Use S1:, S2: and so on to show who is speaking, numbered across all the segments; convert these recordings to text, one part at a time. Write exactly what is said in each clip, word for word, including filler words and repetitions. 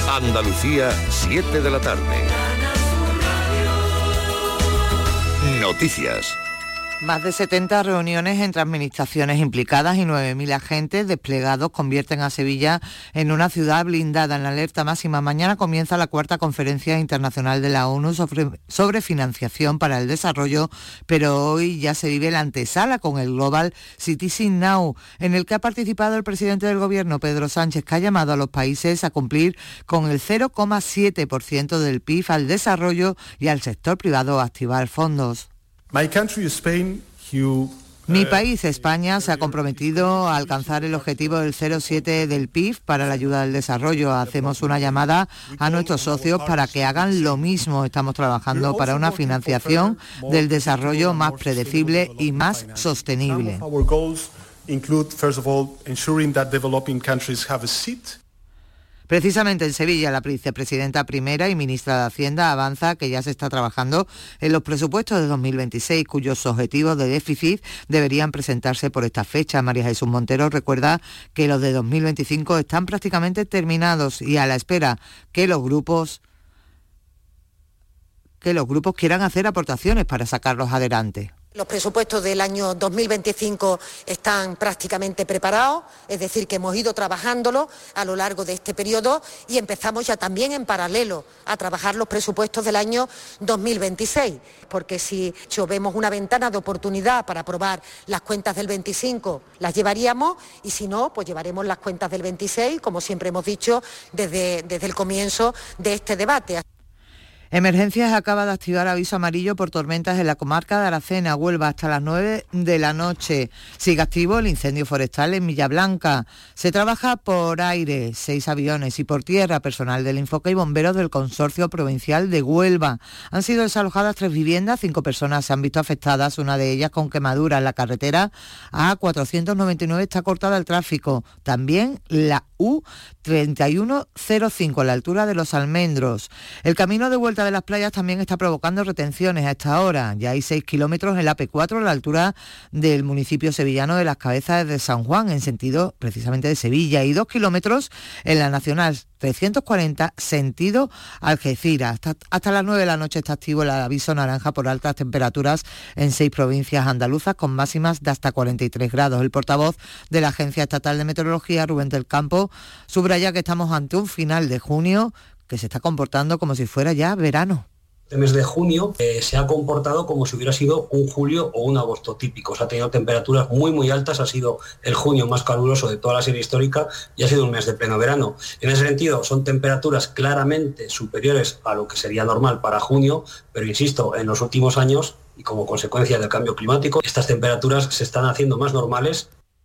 S1: Andalucía, siete de la tarde. Noticias.
S2: Más de setenta reuniones entre administraciones implicadas y nueve mil agentes desplegados convierten a Sevilla en una ciudad blindada en la alerta máxima. Mañana comienza la cuarta conferencia internacional de la ONU sobre, sobre financiación para el desarrollo, pero hoy ya se vive la antesala con el Global Citizen Now, en el que ha participado el presidente del Gobierno, Pedro Sánchez, que ha llamado a los países a cumplir con el cero coma siete por ciento del P I B al desarrollo y al sector privado a activar fondos.
S3: My country, Spain, you...
S2: Mi país, España, se ha comprometido a alcanzar el objetivo del cero coma siete del P I B para la ayuda al desarrollo. Hacemos una llamada a nuestros socios para que hagan lo mismo. Estamos trabajando para una financiación del desarrollo más predecible y más sostenible. Precisamente en Sevilla, la vicepresidenta primera y ministra de Hacienda avanza que ya se está trabajando en los presupuestos de dos mil veintiséis, cuyos objetivos de déficit deberían presentarse por esta fecha. María Jesús Montero recuerda que los de dos mil veinticinco están prácticamente terminados y a la espera que los grupos, que los grupos quieran hacer aportaciones para sacarlos adelante.
S4: Los presupuestos del año dos mil veinticinco están prácticamente preparados, es decir, que hemos ido trabajándolo a lo largo de este periodo y empezamos ya también en paralelo a trabajar los presupuestos del año dos mil veintiséis, porque si vemos una ventana de oportunidad para aprobar las cuentas del veinticinco, las llevaríamos, y si no, pues llevaremos las cuentas del veintiséis, como siempre hemos dicho desde, desde el comienzo de este debate.
S2: Emergencias acaba de activar aviso amarillo por tormentas en la comarca de Aracena, Huelva, hasta las nueve de la noche. Sigue activo el incendio forestal en Villablanca. Se trabaja por aire, seis aviones, y por tierra, personal del Infoca y bomberos del Consorcio Provincial de Huelva. Han sido desalojadas tres viviendas, cinco personas se han visto afectadas, una de ellas con quemaduras. En la carretera A cuatrocientos noventa y nueve está cortada el tráfico. También la U treinta y uno cero cinco a la altura de Los Almendros. El camino de vuelta de las playas también está provocando retenciones a esta hora. Ya hay seis kilómetros en la P cuatro a la altura del municipio sevillano de Las Cabezas de San Juan, en sentido precisamente de Sevilla, y dos kilómetros en la Nacional trescientos cuarenta, sentido Algeciras. Hasta, hasta las nueve de la noche está activo el aviso naranja por altas temperaturas en seis provincias andaluzas, con máximas de hasta cuarenta y tres grados. El portavoz de la Agencia Estatal de Meteorología, Rubén del Campo, subraya que estamos ante un final de junio que se está comportando como si fuera ya verano.
S5: El mes de junio eh, se ha comportado como si hubiera sido un julio o un agosto típico. Se ha tenido temperaturas muy muy altas, ha sido el junio más caluroso de toda la serie histórica y ha sido un mes de pleno verano. En ese sentido, son temperaturas claramente superiores a lo que sería normal para junio, pero insisto, en los últimos años y como consecuencia del cambio climático, estas temperaturas se están haciendo más normales.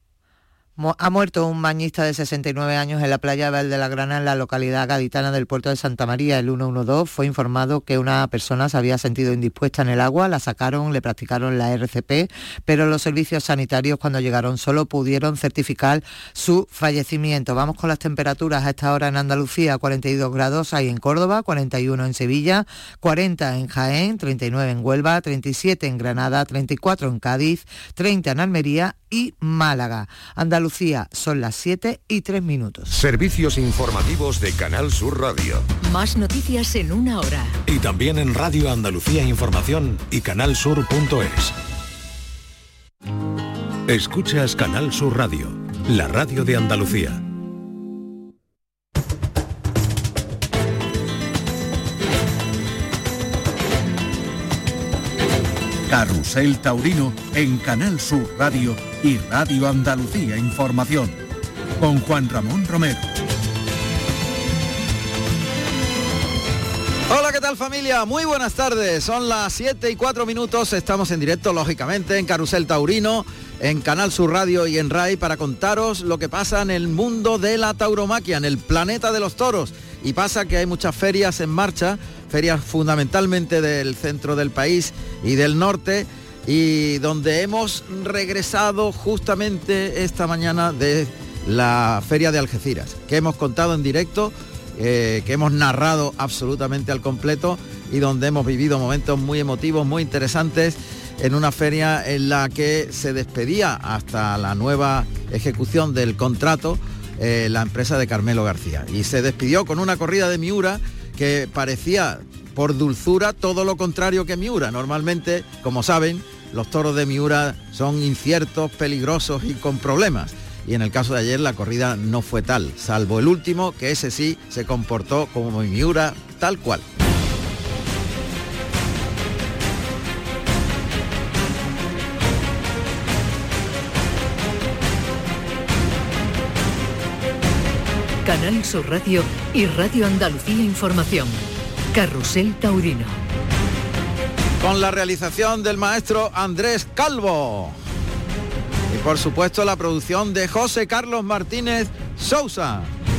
S2: Ha muerto un bañista de sesenta y nueve años en la playa de Valdelagrana, en la localidad gaditana del puerto de Santa María. El ciento doce fue informado que una persona se había sentido indispuesta en el agua, la sacaron, le practicaron la R C P, pero los servicios sanitarios cuando llegaron solo pudieron certificar su fallecimiento. Vamos con las temperaturas a esta hora en Andalucía: cuarenta y dos grados hay en Córdoba, cuarenta y uno en Sevilla, cuarenta en Jaén, treinta y nueve en Huelva, treinta y siete en Granada, treinta y cuatro en Cádiz, treinta en Almería y Málaga. Andalucía, son las siete y tres minutos.
S1: Servicios informativos de Canal Sur Radio.
S6: Más noticias en una hora.
S7: Y también en Radio Andalucía Información y canalsur punto es.
S1: Escuchas Canal Sur Radio, la radio de Andalucía.
S8: Carrusel Taurino en Canal Sur Radio y Radio Andalucía Información, con Juan Ramón Romero.
S9: Hola, ¿qué tal familia? Muy buenas tardes, son las siete y cuatro minutos, estamos en directo lógicamente en Carrusel Taurino, en Canal Sur Radio y en R A I para contaros lo que pasa en el mundo de la tauromaquia, en el planeta de los toros. Y pasa que hay muchas ferias en marcha, ferias fundamentalmente del centro del país y del norte, y donde hemos regresado justamente esta mañana de la feria de Algeciras, que hemos contado en directo, eh, que hemos narrado absolutamente al completo y donde hemos vivido momentos muy emotivos, muy interesantes, en una feria en la que se despedía hasta la nueva ejecución del contrato eh, la empresa de Carmelo García. Y se despidió con una corrida de Miura que parecía, por dulzura, todo lo contrario que Miura. Normalmente, como saben, los toros de Miura son inciertos, peligrosos y con problemas. Y en el caso de ayer la corrida no fue tal, salvo el último, que ese sí se comportó como Miura tal cual.
S6: Canal Sur Radio y Radio Andalucía Información. Carrusel Taurino.
S9: Con la realización del maestro Andrés Calvo. Y por supuesto la producción de José Carlos Martínez Sousa.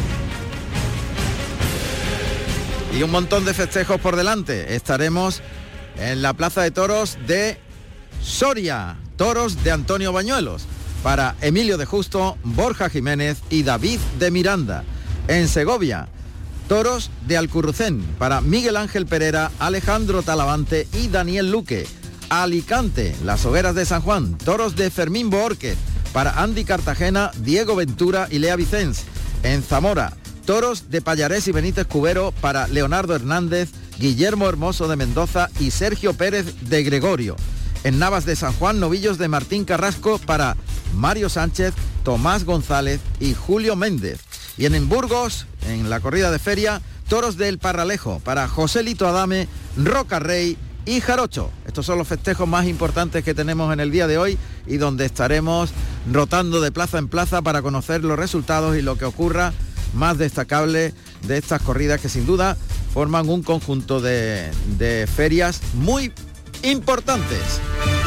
S9: Y un montón de festejos por delante. Estaremos en la Plaza de Toros de Soria. Toros de Antonio Bañuelos. Para Emilio de Justo, Borja Jiménez y David de Miranda. En Segovia, toros de Alcurrucén para Miguel Ángel Pereira, Alejandro Talavante y Daniel Luque. Alicante, las hogueras de San Juan, toros de Fermín Boórquez para Andy Cartagena, Diego Ventura y Lea Vicens. En Zamora, toros de Pallarés y Benítez Cubero para Leonardo Hernández, Guillermo Hermoso de Mendoza y Sergio Pérez de Gregorio. En Navas de San Juan, novillos de Martín Carrasco para Mario Sánchez, Tomás González y Julio Méndez. Y en Burgos, en la corrida de feria, toros del Parralejo para Joselito Adame, Roca Rey y Jarocho. Estos son los festejos más importantes que tenemos en el día de hoy y donde estaremos rotando de plaza en plaza para conocer los resultados y lo que ocurra más destacable de estas corridas que sin duda forman un conjunto de, de ferias muy importantes.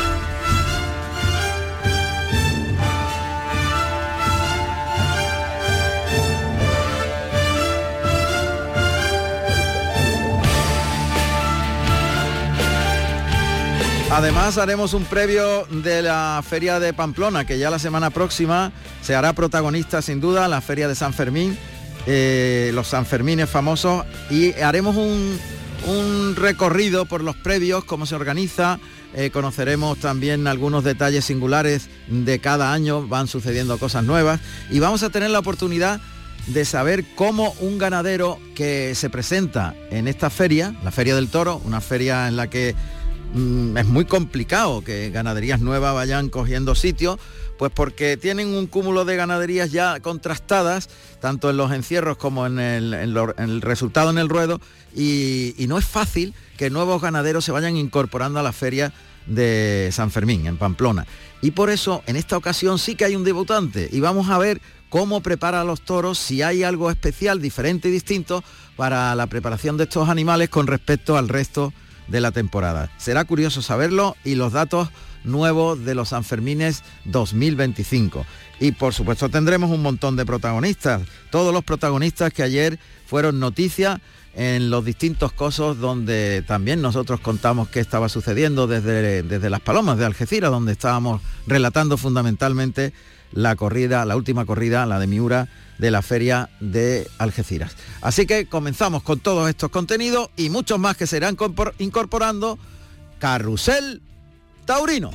S9: Además haremos un previo de la Feria de Pamplona, que ya la semana próxima se hará protagonista sin duda la Feria de San Fermín, eh, los Sanfermines famosos, y haremos un, un recorrido por los previos, cómo se organiza, eh, conoceremos también algunos detalles singulares de cada año, van sucediendo cosas nuevas, y vamos a tener la oportunidad de saber cómo un ganadero que se presenta en esta feria, la Feria del Toro, una feria en la que es muy complicado que ganaderías nuevas vayan cogiendo sitio, pues porque tienen un cúmulo de ganaderías ya contrastadas, tanto en los encierros como en el, en lo, en el resultado en el ruedo, y, y no es fácil que nuevos ganaderos se vayan incorporando a la feria de San Fermín, en Pamplona. Y por eso, en esta ocasión sí que hay un debutante, y vamos a ver cómo prepara a los toros, si hay algo especial, diferente y distinto para la preparación de estos animales con respecto al resto de la temporada. Será curioso saberlo y los datos nuevos de los Sanfermines dos mil veinticinco. Y por supuesto tendremos un montón de protagonistas, todos los protagonistas que ayer fueron noticia en los distintos cosos donde también nosotros contamos qué estaba sucediendo desde, desde Las Palomas de Algeciras, donde estábamos relatando fundamentalmente la corrida, la última corrida, la de Miura, de la feria de Algeciras. Así que comenzamos con todos estos contenidos y muchos más que se irán incorporando. Carrusel Taurino.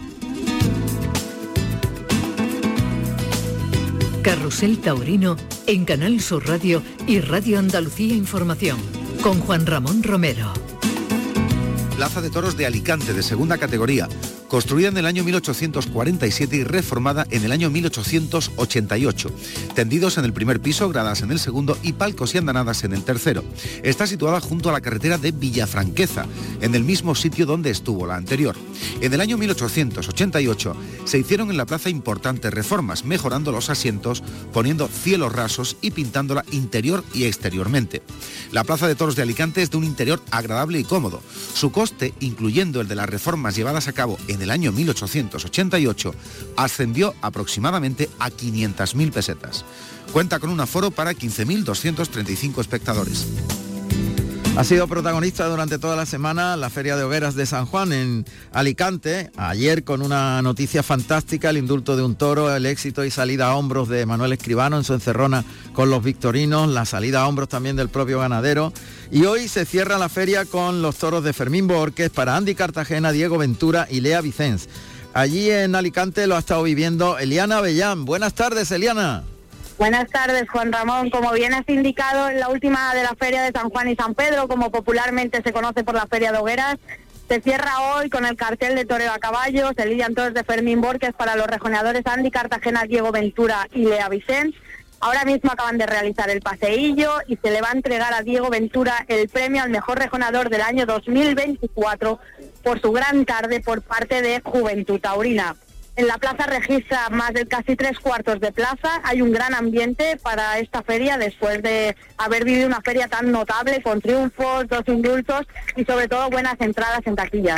S6: Carrusel Taurino en Canal Sur Radio y Radio Andalucía Información, con Juan Ramón Romero.
S10: Plaza de Toros de Alicante, de segunda categoría, construida en el año mil ochocientos cuarenta y siete y reformada en el año mil ochocientos ochenta y ocho. Tendidos en el primer piso, gradas en el segundo y palcos y andanadas en el tercero. Está situada junto a la carretera de Villafranqueza, en el mismo sitio donde estuvo la anterior. En el año mil ochocientos ochenta y ocho se hicieron en la plaza importantes reformas, mejorando los asientos, poniendo cielos rasos y pintándola interior y exteriormente. La Plaza de Toros de Alicante es de un interior agradable y cómodo. Su coste, incluyendo el de las reformas llevadas a cabo en el año mil ochocientos ochenta y ocho, ascendió aproximadamente a quinientas mil pesetas. Cuenta con un aforo para quince mil doscientos treinta y cinco espectadores.
S9: Ha sido protagonista durante toda la semana la Feria de Hogueras de San Juan en Alicante, ayer con una noticia fantástica, el indulto de un toro, el éxito y salida a hombros de Manuel Escribano en su encerrona con los victorinos, la salida a hombros también del propio ganadero, y hoy se cierra la feria con los toros de Fermín Boórquez para Andy Cartagena, Diego Ventura y Lea Vicens. Allí en Alicante lo ha estado viviendo Eliana Avellán. Buenas tardes, Eliana.
S11: Buenas tardes, Juan Ramón. Como bien has indicado, en la última de la Feria de San Juan y San Pedro, como popularmente se conoce por la Feria de Hogueras, se cierra hoy con el cartel de toreo a caballo. Se lidian toros de Fermín Borques para los rejoneadores Andy Cartagena, Diego Ventura y Lea Vicens. Ahora mismo acaban de realizar el paseillo y se le va a entregar a Diego Ventura el premio al mejor rejoneador del año dos mil veinticuatro por su gran tarde por parte de Juventud Taurina. En la plaza registra más de casi tres cuartos de plaza. Hay un gran ambiente para esta feria después de haber vivido una feria tan notable con triunfos, dos indultos y sobre todo buenas entradas en taquillas.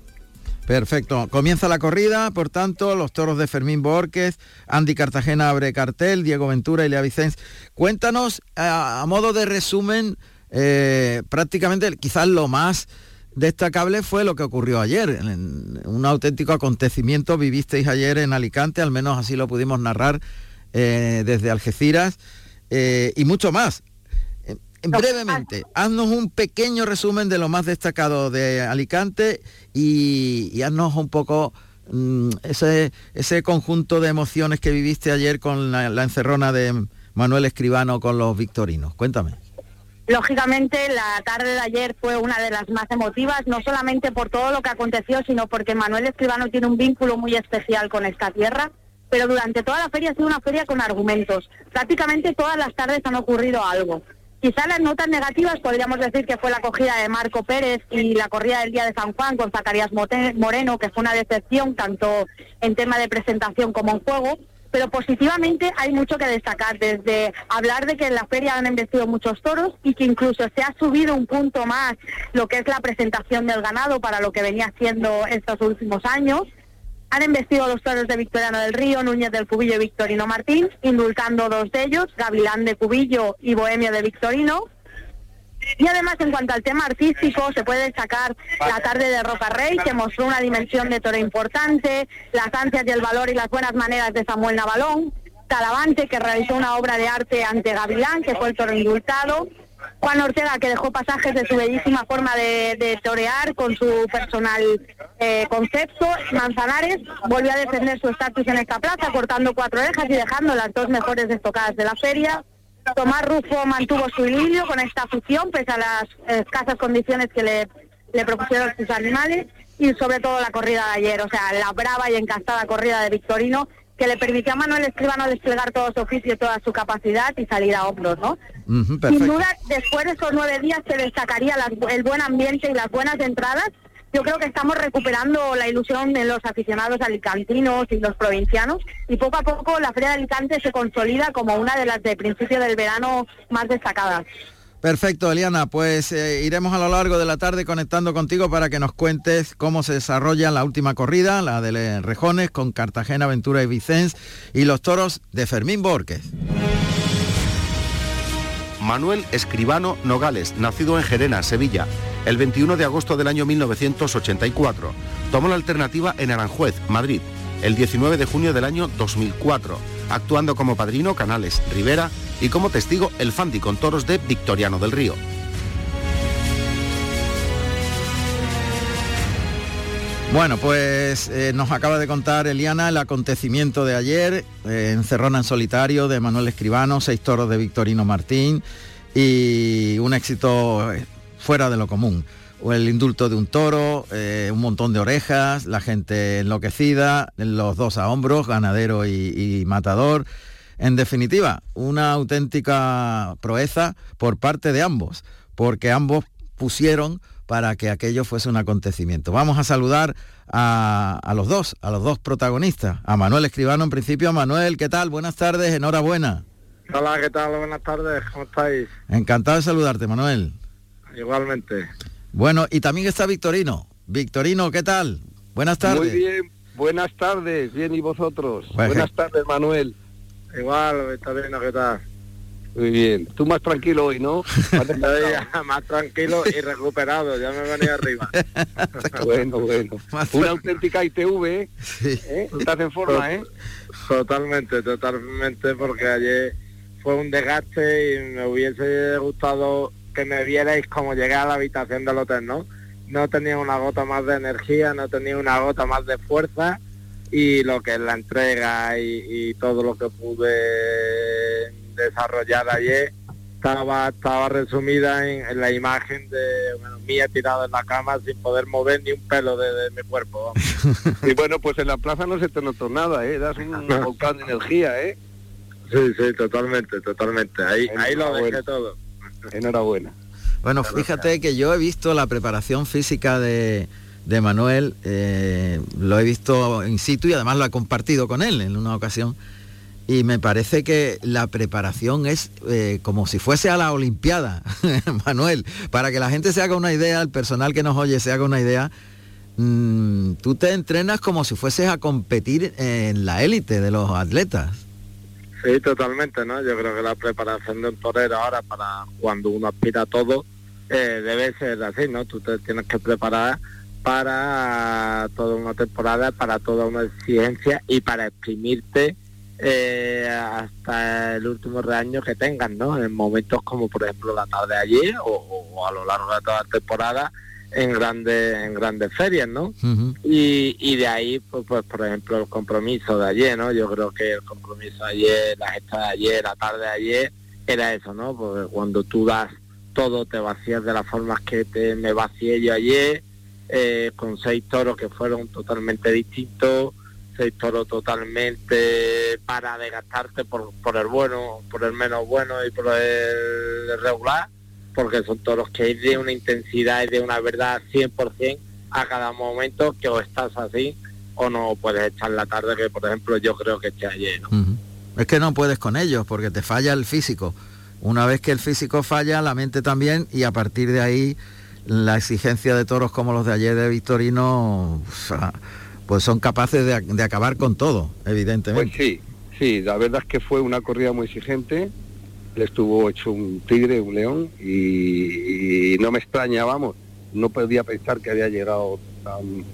S9: Perfecto. Comienza la corrida, por tanto, los toros de Fermín Borques, Andy Cartagena abre cartel, Diego Ventura y Lea Vicens. Cuéntanos, a, a modo de resumen, eh, prácticamente quizás lo más destacable fue lo que ocurrió ayer, en un auténtico acontecimiento vivisteis ayer en Alicante, al menos así lo pudimos narrar eh, desde Algeciras, eh, y mucho más. Eh, brevemente, haznos un pequeño resumen de lo más destacado de Alicante y, y haznos un poco mmm, ese, ese conjunto de emociones que viviste ayer con la, la encerrona de Manuel Escribano con los victorinos. Cuéntame.
S11: Lógicamente, la tarde de ayer fue una de las más emotivas, no solamente por todo lo que aconteció, sino porque Manuel Escribano tiene un vínculo muy especial con esta tierra, pero durante toda la feria ha sido una feria con argumentos. Prácticamente todas las tardes han ocurrido algo. Quizá las notas negativas podríamos decir que fue la acogida de Marco Pérez y la corrida del día de San Juan con Zacarías Moreno, que fue una decepción tanto en tema de presentación como en juego. Pero positivamente hay mucho que destacar, desde hablar de que en la feria han embestido muchos toros y que incluso se ha subido un punto más lo que es la presentación del ganado para lo que venía siendo estos últimos años. Han embestido los toros de Victoriano del Río, Núñez del Cubillo y Victorino Martín, indultando dos de ellos, Gavilán de Cubillo y Bohemio de Victorino. Y además, en cuanto al tema artístico, se puede destacar la tarde de Roca Rey, que mostró una dimensión de toro importante, las ansias y el valor y las buenas maneras de Samuel Navalón, Talavante, que realizó una obra de arte ante Gavilán, que fue el toro indultado, Juan Ortega, que dejó pasajes de su bellísima forma de, de torear con su personal eh, concepto. Manzanares volvió a defender su estatus en esta plaza, cortando cuatro orejas y dejando las dos mejores estocadas de la feria. Tomás Rufo mantuvo su idilio con esta afición, pese a las escasas condiciones que le, le propusieron sus animales, y sobre todo la corrida de ayer, o sea, la brava y encastada corrida de Victorino, que le permitió a Manuel Escribano desplegar todo su oficio, toda su capacidad y salir a hombros, ¿no? Uh-huh, Sin duda, después de esos nueve días se destacaría las, el buen ambiente y las buenas entradas. Yo creo que estamos recuperando la ilusión de los aficionados alicantinos y los provincianos, y poco a poco la Feria de Alicante se consolida como una de las de principio del verano más destacadas.
S9: Perfecto, Eliana, pues eh, iremos a lo largo de la tarde conectando contigo para que nos cuentes cómo se desarrolla la última corrida, la de Rejones, con Cartagena, Ventura y Vicens, y los toros de Fermín Borques.
S10: Manuel Escribano Nogales, nacido en Gerena, Sevilla, el veintiuno de agosto del año mil novecientos ochenta y cuatro. Tomó la alternativa en Aranjuez, Madrid, el diecinueve de junio del año dos mil cuatro, actuando como padrino Canales Rivera y como testigo el Fandi con toros de Victoriano del Río.
S9: Bueno, pues eh, nos acaba de contar Eliana el acontecimiento de ayer, eh, encerrona en solitario de Manuel Escribano, seis toros de Victorino Martín y un éxito fuera de lo común. El indulto de un toro, eh, un montón de orejas, la gente enloquecida, los dos a hombros, ganadero y, y matador. En definitiva, una auténtica proeza por parte de ambos, porque ambos pusieron para que aquello fuese un acontecimiento. Vamos a saludar a, a los dos, a los dos protagonistas, a Manuel Escribano en principio. A Manuel, ¿qué tal? Buenas tardes, enhorabuena.
S12: Hola, ¿qué tal? Buenas tardes, ¿cómo estáis?
S9: Encantado de saludarte, Manuel.
S12: Igualmente.
S9: Bueno, y también está Victorino. Victorino, ¿qué tal? Buenas tardes.
S13: Muy bien, buenas tardes, bien, ¿y vosotros?
S9: Pues,
S13: buenas tardes, Manuel.
S12: Igual, Victorino, ¿qué tal?
S13: Muy bien, tú más tranquilo hoy, ¿no?
S12: Más tranquilo y recuperado, ya me venía arriba.
S13: Bueno, bueno. Una auténtica I T V, ¿eh?
S9: Sí.
S13: ¿Eh? Estás en forma, ¿eh?
S12: Totalmente, totalmente, porque ayer fue un desgaste y me hubiese gustado que me vierais cómo llegué a la habitación del hotel, ¿no? No tenía una gota más de energía, no tenía una gota más de fuerza, y lo que es la entrega y, y todo lo que pude desarrollada ayer estaba estaba resumida en, en la imagen de bueno, mía tirada en la cama sin poder mover ni un pelo de, de mi cuerpo.
S13: Y bueno, pues en la plaza no se te notó nada, ¿eh? Das un volcán de energía, ¿eh?
S12: Sí, sí, totalmente, totalmente. Ahí, ahí lo dejé todo.
S13: Enhorabuena.
S9: Bueno, fíjate que yo he visto la preparación física de, de Manuel, eh, lo he visto in situ y además lo he compartido con él en una ocasión. Y me parece que la preparación es eh, como si fuese a la Olimpiada, Manuel, para que la gente se haga una idea, el personal que nos oye se haga una idea. Mmm, tú te entrenas como si fueses a competir en la élite de los atletas.
S12: Sí, totalmente, ¿no? Yo creo que la preparación de un torero ahora para cuando uno aspira a todo eh, debe ser así, ¿no? Tú te tienes que preparar para toda una temporada, para toda una exigencia y para exprimirte Eh, hasta el último reaño que tengan, ¿no? En momentos como por ejemplo la tarde de ayer o, o a lo largo de toda la temporada en grandes en grandes ferias, ¿no? Uh-huh. y, y de ahí pues, pues por ejemplo el compromiso de ayer, ¿no? Yo creo que el compromiso de ayer, la gesta de ayer, la tarde de ayer era eso, ¿no? Porque cuando tú das todo te vacías de las formas que te me vacié yo ayer, eh, con seis toros que fueron totalmente distintos, seis toros totalmente para desgastarte por, por el bueno, por el menos bueno y por el regular, porque son toros que hay de una intensidad y de una verdad cien por ciento a cada momento, que o estás así o no puedes echar la tarde, que por ejemplo yo creo que eché ayer, ¿no?
S9: Uh-huh. Es que no puedes con ellos porque te falla el físico. Una vez que el físico falla, la mente también, y a partir de ahí la exigencia de toros como los de ayer de Victorino, o sea, pues son capaces de, de acabar con todo, evidentemente.
S13: Pues sí, sí, la verdad es que fue una corrida muy exigente, le estuvo hecho un tigre, un león, y, y no me extraña, vamos, no podía pensar que había llegado tan,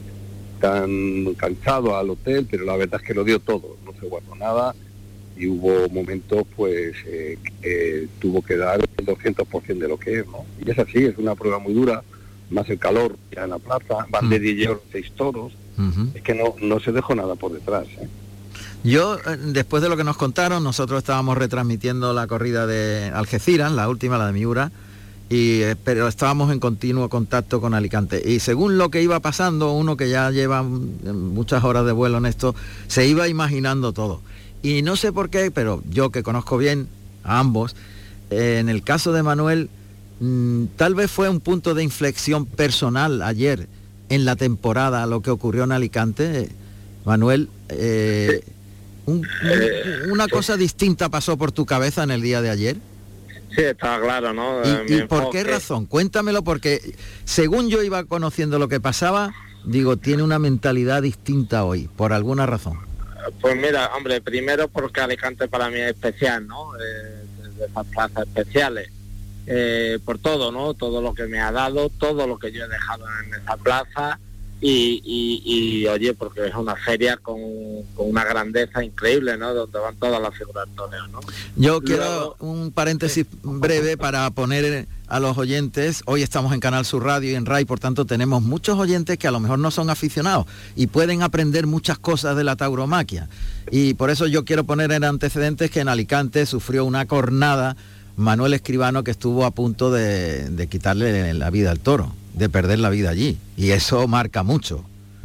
S13: tan cansado al hotel, pero la verdad es que lo dio todo, no se guardó nada, y hubo momentos, pues, eh, que tuvo que dar el doscientos por ciento de lo que es, ¿no? Y es así, es una prueba muy dura, más el calor ya en la plaza, van de diez seis toros. Uh-huh. Es que no, no se dejó nada por detrás, ¿eh?
S9: Yo, después de lo que nos contaron, nosotros estábamos retransmitiendo la corrida de Algeciras, la última, la de Miura, y, pero estábamos en continuo contacto con Alicante. Y según lo que iba pasando, uno que ya lleva muchas horas de vuelo en esto, se iba imaginando todo. Y no sé por qué, pero yo que conozco bien a ambos, eh, en el caso de Manuel, mmm, tal vez fue un punto de inflexión personal ayer, en la temporada, lo que ocurrió en Alicante. Manuel, eh, un, un, una cosa distinta pasó por tu cabeza en el día de ayer.
S12: Sí, está claro, ¿no?
S9: ¿Y, y por qué razón? Cuéntamelo, porque según yo iba conociendo lo que pasaba, digo, tiene una mentalidad distinta hoy, por alguna razón.
S12: Pues mira, hombre, primero porque Alicante para mí es especial, ¿no? Eh, de esas plazas especiales. Eh, por todo, ¿no? Todo lo que me ha dado, todo lo que yo he dejado en esa plaza y, y, y oye, porque es una feria con, con una grandeza increíble, ¿no? Donde van todas las figuras del torneo, ¿no?
S9: Yo quiero un paréntesis breve para poner a los oyentes. Hoy estamos en Canal Sur Radio y en RAI, por tanto tenemos muchos oyentes que a lo mejor no son aficionados y pueden aprender muchas cosas de la tauromaquia. Y por eso yo quiero poner en antecedentes que en Alicante sufrió una cornada Manuel Escribano, que estuvo a punto de, de quitarle la vida al toro, de perder la vida allí, y eso marca mucho.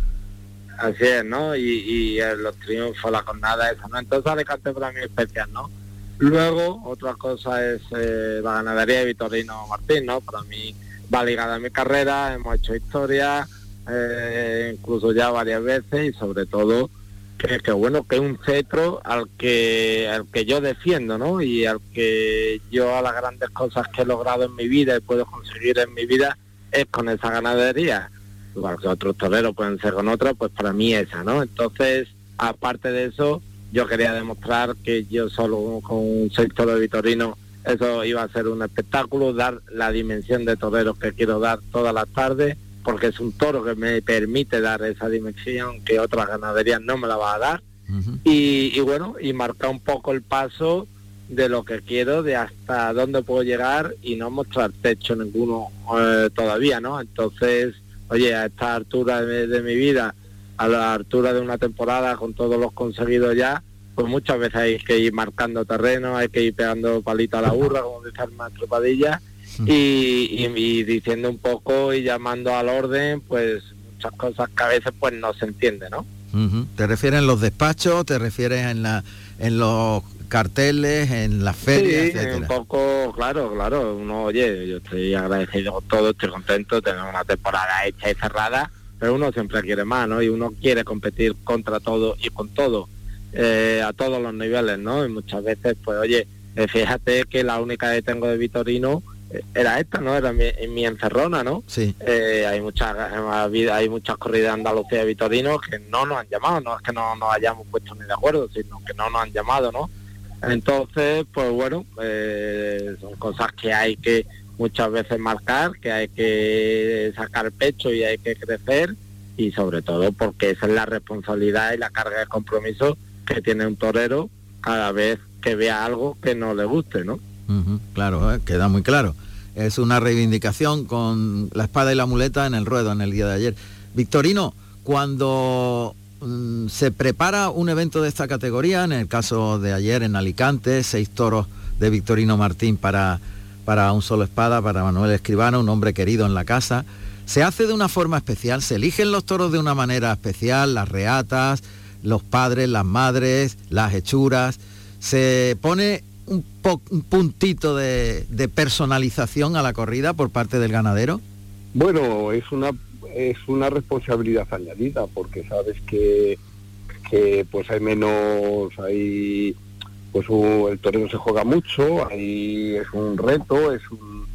S12: Así es, ¿no? Y, y los triunfos, la cornada, eso, ¿no? Entonces Alicante para mí es especial, ¿no? Luego, otra cosa es eh, la ganadería de Victorino Martín, ¿no? Para mí va ligada a mi carrera, hemos hecho historia, eh, incluso ya varias veces, y sobre todo que, que bueno, que es un cetro al que al que yo defiendo, ¿no? Y al que yo a las grandes cosas que he logrado en mi vida y puedo conseguir en mi vida es con esa ganadería. Igual que otros toreros pueden ser con otra, pues para mí esa, ¿no? Entonces, aparte de eso, yo quería demostrar que yo solo con un seis toros de Victorino, eso iba a ser un espectáculo, dar la dimensión de toreros que quiero dar todas las tardes, porque es un toro que me permite dar esa dimensión que otras ganaderías no me la va a dar. Uh-huh. y, y bueno, y marcar un poco el paso de lo que quiero, de hasta dónde puedo llegar y no mostrar techo ninguno eh, todavía, ¿no? Entonces, oye, a esta altura de, de mi vida, a la altura de una temporada con todos los conseguidos ya, pues muchas veces hay que ir marcando terreno, hay que ir pegando palito a la burra, como dice el maestro Padilla, y, y, y diciendo un poco y llamando al orden, pues muchas cosas que a veces pues no se entiende, ¿no?
S9: Uh-huh. ¿Te refieres en los despachos? ¿Te refieres en la en los carteles, en las ferias,
S12: sí,
S9: etcétera?
S12: Un poco, claro, claro. Uno, oye, yo estoy agradecido con todo, estoy contento, tenemos una temporada hecha y cerrada, pero uno siempre quiere más, ¿no? Y uno quiere competir contra todo y con todo, eh, a todos los niveles, ¿no? Y muchas veces, pues, oye, eh, fíjate que la única que tengo de Vitorino era esta, ¿no? Era mi, mi encerrona, ¿no?
S9: Sí.
S12: Eh, hay muchas hay muchas corridas de Andalucía de Vitorino que no nos han llamado, no es que no nos hayamos puesto ni de acuerdo, sino que no nos han llamado, ¿no? Entonces, pues bueno, eh, son cosas que hay que muchas veces marcar, que hay que sacar pecho y hay que crecer, y sobre todo porque esa es la responsabilidad y la carga de compromiso que tiene un torero cada vez que vea algo que no le guste, ¿no?
S9: Uh-huh, claro, eh, queda muy claro. Es una reivindicación con la espada y la muleta en el ruedo en el día de ayer. Victorino, cuando mm, se prepara un evento de esta categoría, en el caso de ayer en Alicante, seis toros de Victorino Martín para, para un solo espada, para Manuel Escribano, un hombre querido en la casa, ¿se hace de una forma especial? ¿Se eligen los toros de una manera especial? Las reatas, los padres, las madres, las hechuras, ¿se pone un, po- un puntito de, de personalización a la corrida por parte del ganadero?
S13: Bueno, es una es una responsabilidad añadida, porque sabes que que pues hay menos, hay pues un, el torero se juega mucho, ahí es un reto, es un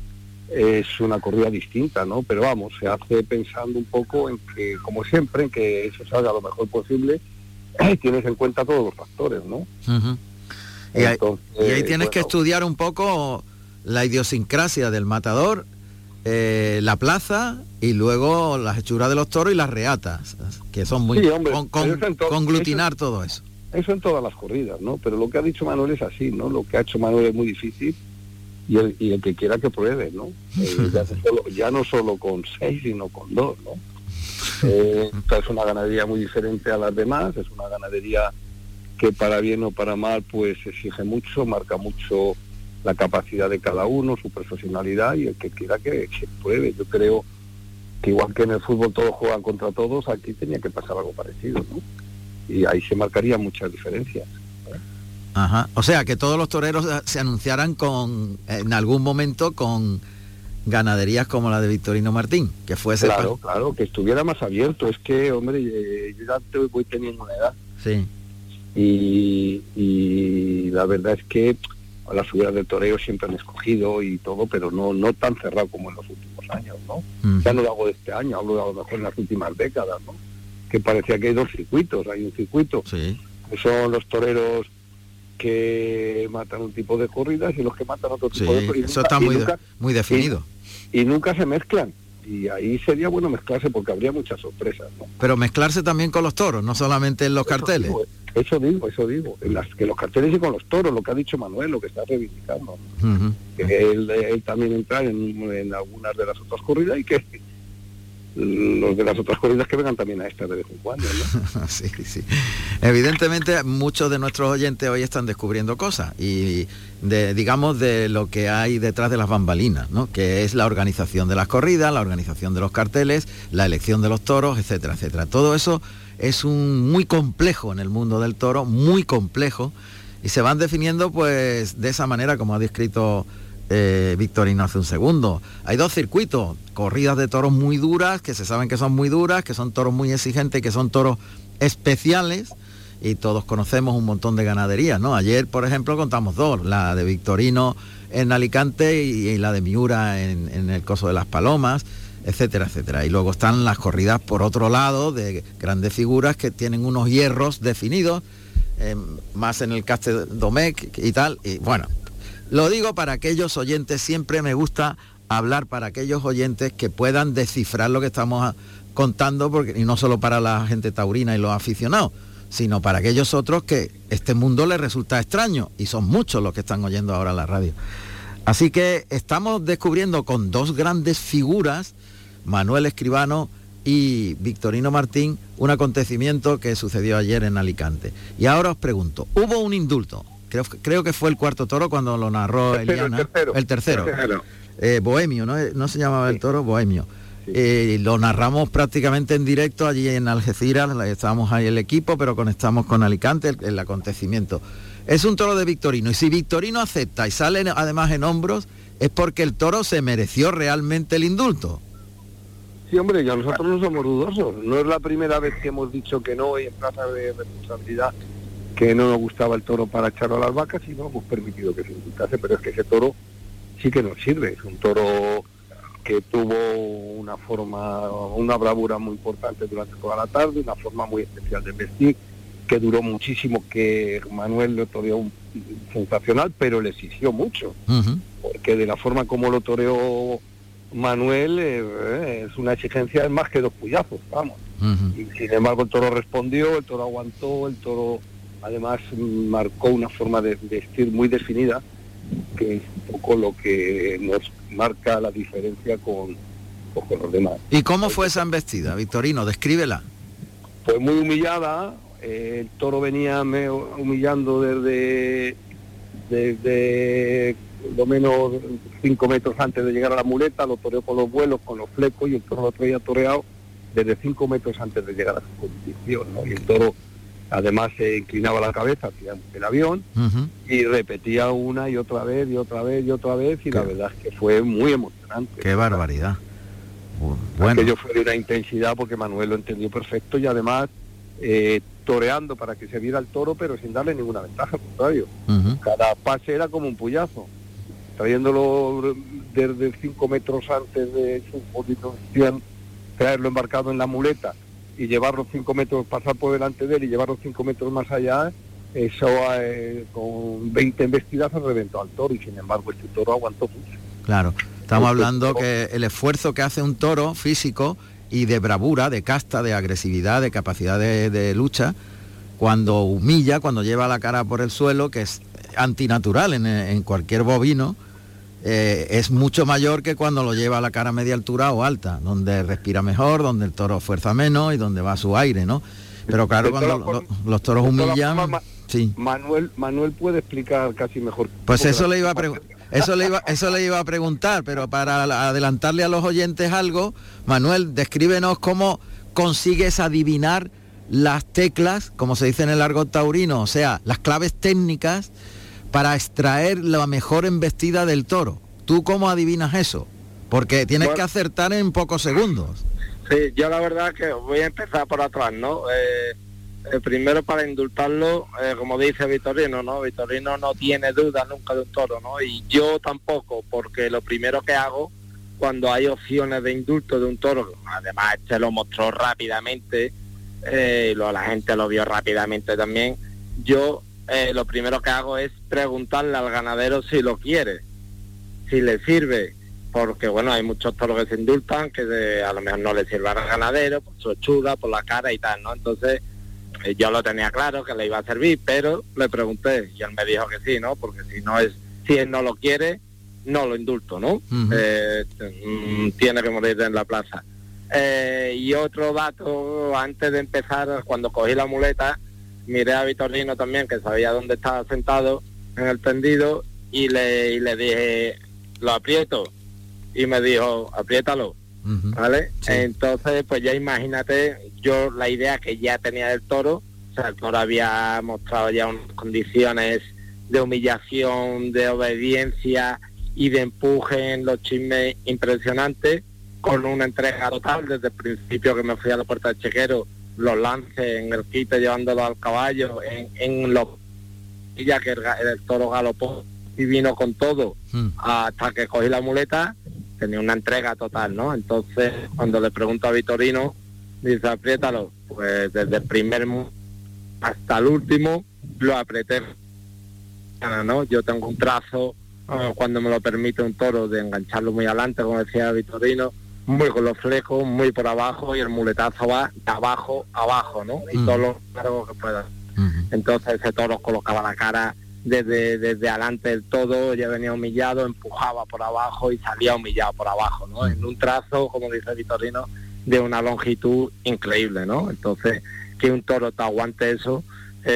S13: es una corrida distinta, ¿no? Pero vamos, se hace pensando un poco en que, como siempre, en que eso salga lo mejor posible, tienes en cuenta todos los factores, ¿no?
S9: Uh-huh. Y,
S13: Entonces,
S9: ahí, y ahí tienes
S13: bueno,
S9: que estudiar un poco la idiosincrasia del matador, eh, la plaza y luego las hechuras de los toros y las reatas, que son muy...
S13: Sí, hombre,
S9: con, con,
S13: eso en to-
S9: conglutinar
S13: eso-
S9: todo eso.
S13: Eso en todas las corridas, ¿no? Pero lo que ha dicho Manuel es así, ¿no? Lo que ha hecho Manuel es muy difícil, y el, y el que quiera que pruebe, ¿no? Eh, ya, no solo, ya no solo con seis, sino con dos, ¿no? Eh, esta es una ganadería muy diferente a las demás, es una ganadería que para bien o para mal pues exige mucho, marca mucho la capacidad de cada uno, su profesionalidad, y el que quiera que, que pruebe. Yo creo que igual que en el fútbol todos juegan contra todos, aquí tenía que pasar algo parecido, ¿no? Y ahí se marcarían muchas diferencias.
S9: Ajá. O sea, que todos los toreros se anunciaran con, en algún momento, con ganaderías como la de Victorino Martín, que fuese...
S13: Claro, claro, que estuviera más abierto. Es que, hombre, eh, yo ya te voy teniendo una edad.
S9: Sí.
S13: Y, y la verdad es que a las subidas del toreo siempre han escogido y todo, pero no no tan cerrado como en los últimos años, ¿no? Uh-huh. Ya no lo hago de este año, hablo de a lo mejor en las últimas décadas, ¿no? Que parecía que hay dos circuitos, hay un circuito,
S9: sí,
S13: que son los toreros que matan un tipo de corridas y los que matan otro tipo
S9: sí,
S13: de corridas.
S9: Eso está muy, nunca, de, muy definido.
S13: Y, y nunca se mezclan. Y ahí sería bueno mezclarse porque habría muchas sorpresas, ¿no?
S9: Pero mezclarse también con los toros, no solamente en los
S13: eso
S9: carteles.
S13: Digo, eso digo, eso digo. En las, que los carteles y con los toros, lo que ha dicho Manuel, lo que está reivindicando. Uh-huh. Que él, él también entrar en, en algunas de las otras corridas y que los de las otras corridas que vengan también a esta de vez en cuando, ¿no?
S9: Sí, sí. Evidentemente muchos de nuestros oyentes hoy están descubriendo cosas y de, digamos, de lo que hay detrás de las bambalinas, ¿no? Que es la organización de las corridas, la organización de los carteles, la elección de los toros, etcétera, etcétera. Todo eso es un muy complejo en el mundo del toro, muy complejo, y se van definiendo pues de esa manera como ha descrito Eh, Victorino hace un segundo. Hay dos circuitos, corridas de toros muy duras, que se saben que son muy duras, que son toros muy exigentes, que son toros especiales, y todos conocemos un montón de ganaderías, ¿no? Ayer, por ejemplo, contamos dos, la de Victorino en Alicante y, y la de Miura en, en el Coso de las Palomas, etcétera, etcétera. Y luego están las corridas por otro lado de grandes figuras que tienen unos hierros definidos, eh, más en el Caste Domecq y tal, y bueno. Lo digo para aquellos oyentes, siempre me gusta hablar para aquellos oyentes que puedan descifrar lo que estamos contando, porque, y no solo para la gente taurina y los aficionados, sino para aquellos otros que este mundo les resulta extraño, y son muchos los que están oyendo ahora la radio. Así que estamos descubriendo con dos grandes figuras, Manuel Escribano y Victorino Martín, un acontecimiento que sucedió ayer en Alicante. Y ahora os pregunto, ¿hubo un indulto? Creo, creo que fue el cuarto toro cuando lo narró tercero, Eliana. El tercero. El tercero. tercero. Eh, Bohemio, ¿no? No se llamaba sí. el toro, Bohemio. Sí. Eh, lo narramos prácticamente en directo allí en Algeciras, estábamos ahí el equipo, pero conectamos con Alicante el, el acontecimiento. Es un toro de Victorino, y si Victorino acepta y sale además en hombros, es porque el toro se mereció realmente el indulto.
S13: Sí, hombre, ya nosotros no somos dudosos. No es la primera vez que hemos dicho que no, y en plaza de responsabilidad, que no nos gustaba el toro para echarlo a las vacas, y no hemos permitido que se indultase, pero es que ese toro sí que nos sirve. Es un toro que tuvo una forma, una bravura muy importante durante toda la tarde, una forma muy especial de vestir, que duró muchísimo, que Manuel lo toreó un, sensacional, pero le exigió mucho, uh-huh. porque de la forma como lo toreó Manuel eh, es una exigencia, es más que dos puyazos, vamos. Uh-huh. Y sin embargo el toro respondió, el toro aguantó, el toro además marcó una forma de vestir muy definida, que es un poco lo que nos marca la diferencia con, con los demás.
S9: ¿Y cómo fue esa embestida, Victorino? Descríbela.
S13: Fue muy humillada, eh, el toro venía me humillando desde, desde lo menos cinco metros antes de llegar a la muleta, lo toreó con los vuelos, con los flecos, y el toro lo traía toreado desde cinco metros antes de llegar a su condición, ¿no? Y el toro además se inclinaba la cabeza hacia el avión, uh-huh. y repetía una y otra vez y otra vez y otra vez, y ¿Qué? La verdad es que fue muy emocionante.
S9: ¡Qué barbaridad! Bueno.
S13: Aquello fue de una intensidad, porque Manuel lo entendió perfecto, y además eh, toreando para que se viera el toro, pero sin darle ninguna ventaja, al contrario. Uh-huh. Cada pase era como un puyazo, trayéndolo desde cinco metros antes de su posición, traerlo embarcado en la muleta y llevarlo cinco metros, pasar por delante de él y llevarlo cinco metros más allá, eso eh, con veinte embestidas reventó al toro, y sin embargo este toro aguantó mucho.
S9: Claro, estamos este hablando toro, que el esfuerzo que hace un toro físico y de bravura, de casta, de agresividad, de capacidad de, de lucha, cuando humilla, cuando lleva la cara por el suelo, que es antinatural en, en cualquier bovino, Eh, es mucho mayor que cuando lo lleva a la cara a media altura o alta, donde respira mejor, donde el toro fuerza menos y donde va su aire, ¿no? Pero claro, cuando lo, los toros humillan,
S13: forma,
S9: sí.
S13: Manuel Manuel puede explicar casi mejor.
S9: Pues eso le iba a preguntar. Eso le iba, eso le iba a preguntar, pero para adelantarle a los oyentes algo, Manuel, descríbenos cómo consigues adivinar las teclas, como se dice en el argot taurino, o sea, las claves técnicas para extraer la mejor embestida del toro. ¿Tú cómo adivinas eso? Porque tienes bueno, que acertar en pocos segundos.
S12: Sí, yo la verdad que voy a empezar por atrás, ¿no? Eh, eh, primero para indultarlo, eh, como dice Victorino, ¿no? Victorino no tiene duda nunca de un toro, ¿no? Y yo tampoco, porque lo primero que hago cuando hay opciones de indulto de un toro, además se lo mostró rápidamente, eh, lo, la gente lo vio rápidamente también, yo... Eh, lo primero que hago es preguntarle al ganadero si lo quiere, si le sirve, porque bueno, hay muchos toros que se indultan que de, a lo mejor no le sirve al ganadero por su hechura, por la cara y tal, ¿no? Entonces eh, yo lo tenía claro que le iba a servir, pero le pregunté y él me dijo que sí, ¿no? Porque si no es, si él no lo quiere, no lo indulto, ¿no? Uh-huh. eh, mm, tiene que morir en la plaza. Eh, y otro dato, antes de empezar, cuando cogí la muleta, miré a Victorino también, que sabía dónde estaba sentado en el tendido, y le, y le dije, ¿lo aprieto? Y me dijo, apriétalo, uh-huh. ¿vale? Sí. Entonces, pues ya imagínate, yo la idea que ya tenía del toro, o sea, el toro había mostrado ya unas condiciones de humillación, de obediencia y de empuje en los chismes impresionantes, con una entrega total desde el principio que me fui a la puerta del chequero, los lances en el quite llevándolo al caballo, en, en los ya que el, el toro galopó y vino con todo, mm. hasta que cogí la muleta, tenía una entrega total, ¿no? Entonces, cuando le pregunto a Victorino, dice, apriétalo, pues desde el primer hasta el último, lo apreté, ¿no? Yo tengo un trazo, uh, cuando me lo permite un toro, de engancharlo muy adelante, como decía Victorino, muy con los flecos, muy por abajo, y el muletazo va de abajo a abajo, ¿no? Y uh-huh. todo lo largo que pueda. Uh-huh. Entonces ese toro colocaba la cara desde, desde adelante del todo, ya venía humillado, empujaba por abajo y salía humillado por abajo, ¿no? Uh-huh. En un trazo, como dice Victorino, de una longitud increíble, ¿no? Entonces, que un toro te aguante eso, es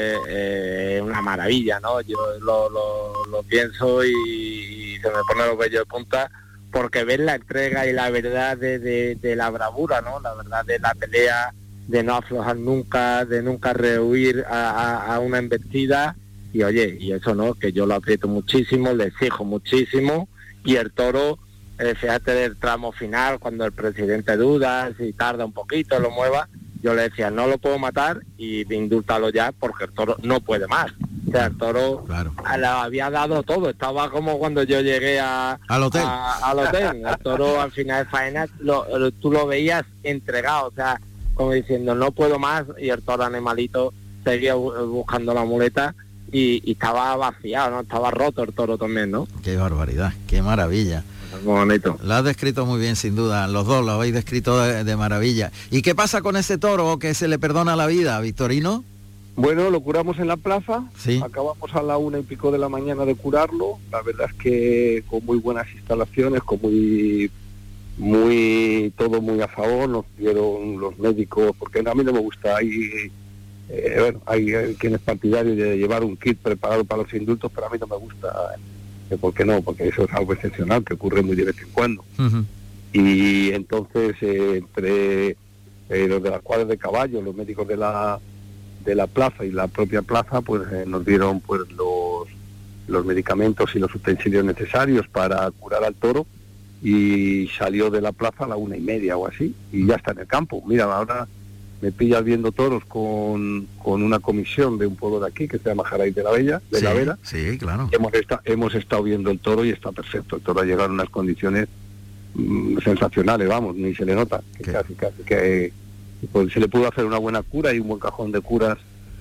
S12: eh, eh, una maravilla, ¿no? Yo lo, lo, lo pienso y, y se me pone los vellos de punta, porque ves la entrega y la verdad de, de, de la bravura, ¿no? La verdad de la pelea, de no aflojar nunca, de nunca rehuir a, a, a una embestida, y oye, y eso no, que yo lo aprieto muchísimo, le exijo muchísimo, y el toro, eh, fíjate del tramo final, cuando el presidente duda, si tarda un poquito, lo mueva, yo le decía, no lo puedo matar y indúltalo ya, porque el toro no puede más. O sea, el toro claro. le había dado todo, estaba como cuando yo llegué a,
S9: al hotel.
S12: A, al hotel. El toro al final de faena, lo, lo, tú lo veías entregado, o sea, como diciendo, no puedo más, y el toro animalito seguía buscando la muleta y, y estaba vaciado, ¿no? Estaba roto el toro también, ¿no?
S9: Qué barbaridad, qué maravilla.
S12: Muy bonito.
S9: Lo has descrito muy bien, sin duda, los dos lo habéis descrito de, de maravilla. ¿Y qué pasa con ese toro que se le perdona la vida, Victorino?
S13: Bueno, lo curamos en la plaza,
S9: sí.
S13: Acabamos a la una y pico de la mañana de curarlo, la verdad es que con muy buenas instalaciones, con muy, muy, todo muy a favor, nos dieron los médicos, porque a mí no me gusta, hay, eh, bueno, hay, hay quienes partidarios de llevar un kit preparado para los indultos, pero a mí no me gusta, eh, ¿por qué no? Porque eso es algo excepcional, que ocurre muy de vez en cuando. Uh-huh. Y entonces, eh, entre eh, los de las cuadras de caballo, los médicos de la de la plaza y la propia plaza, pues eh, nos dieron pues los los medicamentos y los utensilios necesarios para curar al toro, y salió de la plaza a la una y media o así, y ya está en el campo. Mira, ahora me pillas viendo toros con, con una comisión de un pueblo de aquí que se llama Jaray de la Bella, de
S9: sí,
S13: la Vera.
S9: Sí, claro.
S13: Hemos, esta, hemos estado viendo el toro y está perfecto. El toro ha llegado en unas condiciones mmm, sensacionales, vamos, ni se le nota. Que casi, casi, que pues, se le pudo hacer una buena cura, hay un buen cajón de curas.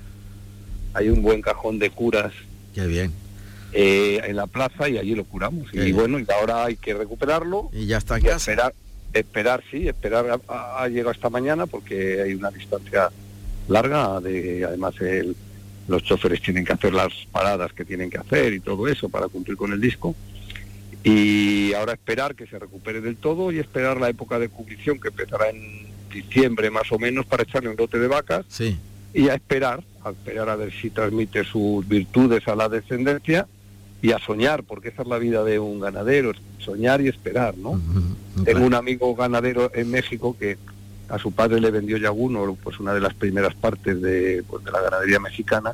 S13: Hay un buen cajón de curas.
S9: Qué bien.
S13: Eh, en la plaza, y allí lo curamos. Qué y bien. Bueno, y ahora hay que recuperarlo.
S9: Y ya está en casa.
S13: Esperar, esperar, sí, esperar a, a llegar esta mañana, porque hay una distancia larga, de además el, los choferes tienen que hacer las paradas que tienen que hacer y todo eso para cumplir con el disco. Y ahora esperar que se recupere del todo y esperar la época de cubrición, que empezará en diciembre más o menos, para echarle un lote de vacas.
S9: Sí.
S13: Y a esperar, a esperar a ver si transmite sus virtudes a la descendencia, y a soñar, porque esa es la vida de un ganadero, soñar y esperar, ¿no? Uh-huh. Tengo un amigo ganadero en México que a su padre le vendió Yaguno, pues una de las primeras partes de, pues, de la ganadería mexicana,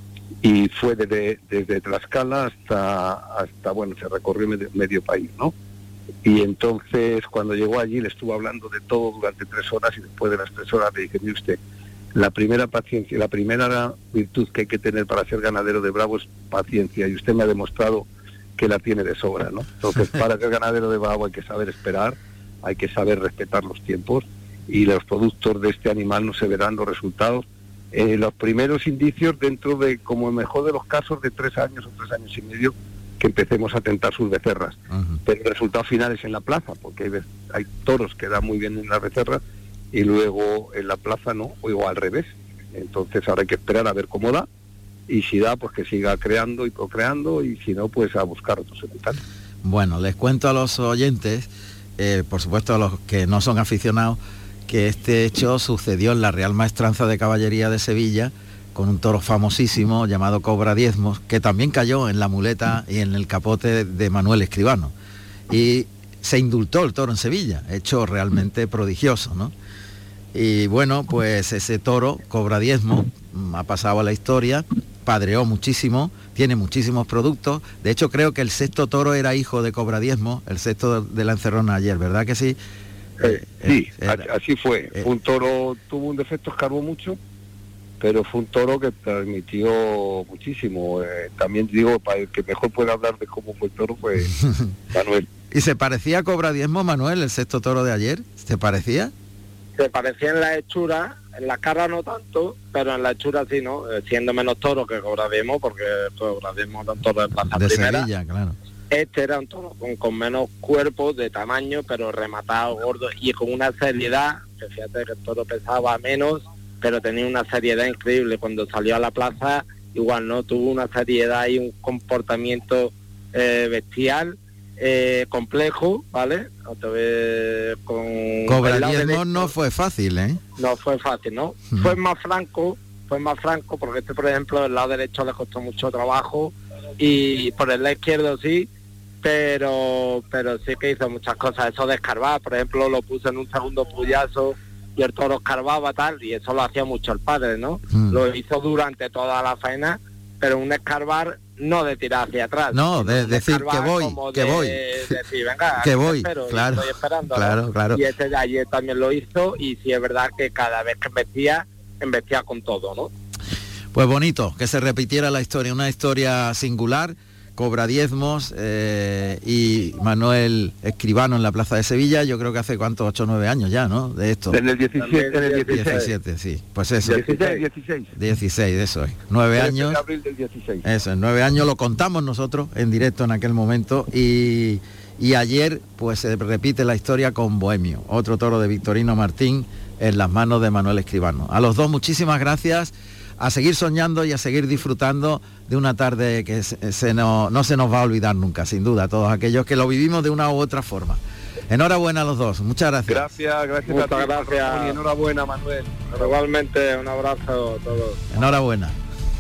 S13: y fue desde, desde Tlaxcala hasta, hasta, bueno, se recorrió medio, medio país, ¿no? Y entonces cuando llegó allí le estuvo hablando de todo durante tres horas, y después de las tres horas le dije, mire usted, la primera paciencia, la primera virtud que hay que tener para ser ganadero de bravo es paciencia, y usted me ha demostrado que la tiene de sobra, ¿no? Entonces, para ser ganadero de bravo hay que saber esperar, hay que saber respetar los tiempos, y los productos de este animal no se verán los resultados. Eh, los primeros indicios dentro de, como el mejor de los casos, de tres años o tres años y medio, que empecemos a tentar sus becerras. Uh-huh. Pero el resultado final es en la plaza, porque hay, hay toros que dan muy bien en las becerras, y luego en la plaza no, o al revés. Entonces ahora hay que esperar a ver cómo da, y si da, pues que siga creando y procreando, y si no, pues a buscar otros ejemplares.
S9: Bueno, les cuento a los oyentes, eh, por supuesto a los que no son aficionados, que este hecho sucedió en la Real Maestranza de Caballería de Sevilla, con un toro famosísimo llamado Cobra Diezmos, que también cayó en la muleta y en el capote de Manuel Escribano. Y se indultó el toro en Sevilla, hecho realmente prodigioso, ¿no? Y bueno, pues ese toro, Cobra Diezmo, ha pasado a la historia, padreó muchísimo, tiene muchísimos productos. De hecho, creo que el sexto toro era hijo de Cobra Diezmo, el sexto de la encerrona ayer, ¿verdad que sí?
S13: Eh, sí, era, así fue. Eh, un toro, tuvo un defecto, escarbó mucho, pero fue un toro que transmitió muchísimo. Eh, también digo, para el que mejor pueda hablar de cómo fue el toro, fue Manuel.
S9: ¿Y se parecía a Cobra Diezmo, Manuel, el sexto toro de ayer? ¿Se parecía?
S12: Se parecía en la hechura, en la cara no tanto, pero en la hechura sí, ¿no? Siendo menos toro que Cobra Diezmo, porque Cobra Diezmo era un toro de plaza
S9: de
S12: primera.
S9: Sevilla, claro.
S12: Este era un toro con, con menos cuerpo de tamaño, pero rematado, gordo, y con una seriedad, que fíjate que el toro pesaba menos, pero tenía una seriedad increíble. Cuando salió a la plaza, igual, ¿no? Tuvo una seriedad y un comportamiento eh, bestial. eh, complejo, ¿vale? Otra vez con...
S9: Cobra diezmos no fue fácil, ¿eh?
S12: No fue fácil, ¿no? Uh-huh. Fue más franco, fue más franco, porque este, por ejemplo, el lado derecho le costó mucho trabajo, y por el lado izquierdo sí, pero pero sí que hizo muchas cosas. Eso de escarbar, por ejemplo, lo puso en un segundo puyazo, y el toro escarbaba tal, y eso lo hacía mucho el padre, ¿no? Uh-huh. Lo hizo durante toda la faena, pero un escarbar no de tirar hacia atrás,
S9: no, de decir que voy, que
S12: de,
S9: voy,
S12: de decir, venga,
S9: que voy,
S12: espero,
S9: claro,
S12: estoy esperando,
S9: claro,
S12: ¿no?
S9: claro.
S12: Y este de ayer también lo hizo, y sí es verdad que cada vez que embestía, embestía con todo, ¿no?
S9: Pues bonito, que se repitiera la historia, una historia singular. Cobra diezmos eh, y Manuel Escribano en la Plaza de Sevilla, yo creo que hace cuántos, ocho o nueve años ya, ¿no? De esto.
S13: En el diecisiete, en el dieciséis.
S9: diecisiete, sí, pues eso.
S13: dieciséis, dieciséis.
S9: dieciséis, eso es. Nueve años.
S13: De abril del dieciséis.
S9: Eso, en nueve años lo contamos nosotros en directo en aquel momento y, y ayer pues se repite la historia con Bohemio, otro toro de Victorino Martín en las manos de Manuel Escribano. A los dos muchísimas gracias. A seguir soñando y a seguir disfrutando de una tarde que se, se no, no se nos va a olvidar nunca, sin duda, todos aquellos que lo vivimos de una u otra forma. Enhorabuena a los dos, muchas gracias.
S13: Gracias, gracias
S12: Muchas
S13: a ti,
S12: gracias.
S13: Ramón, y enhorabuena, Manuel.
S12: Igualmente, un abrazo a todos.
S9: Enhorabuena.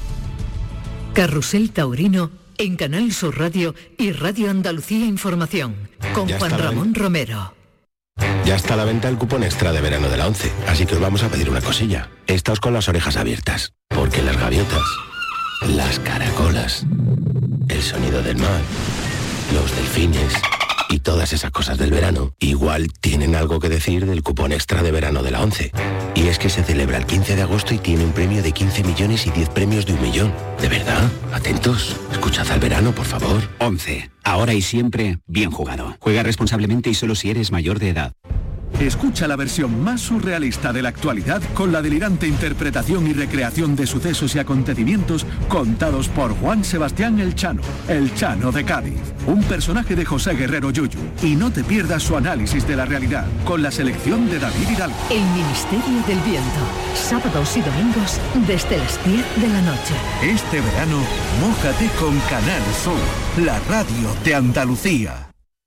S6: Carrusel Taurino en Canal Sur Radio y Radio Andalucía Información, con
S14: Ya
S6: Juan Ramón Romero.
S14: Ya está a la venta el cupón extra de verano de la once, así que os vamos a pedir una cosilla. Estáos con las orejas abiertas, porque las gaviotas, las caracolas, el sonido del mar, los delfines y todas esas cosas del verano, igual tienen algo que decir del cupón extra de verano de la once. Y es que se celebra el quince de agosto y tiene un premio de quince millones y diez premios de un millón. ¿De verdad? Atentos. Escuchad al verano, por favor.
S15: once. Ahora y siempre, bien jugado. Juega responsablemente y solo si eres mayor de edad.
S8: Escucha la versión más surrealista de la actualidad con la delirante interpretación y recreación de sucesos y acontecimientos contados por Juan Sebastián El Chano, El Chano de Cádiz, un personaje de José Guerrero Yuyu. Y no te pierdas su análisis de la realidad con la selección de David Hidalgo.
S6: El Ministerio del Viento, sábados y domingos desde las diez de la noche.
S8: Este verano, mójate con Canal Sur, la radio de Andalucía.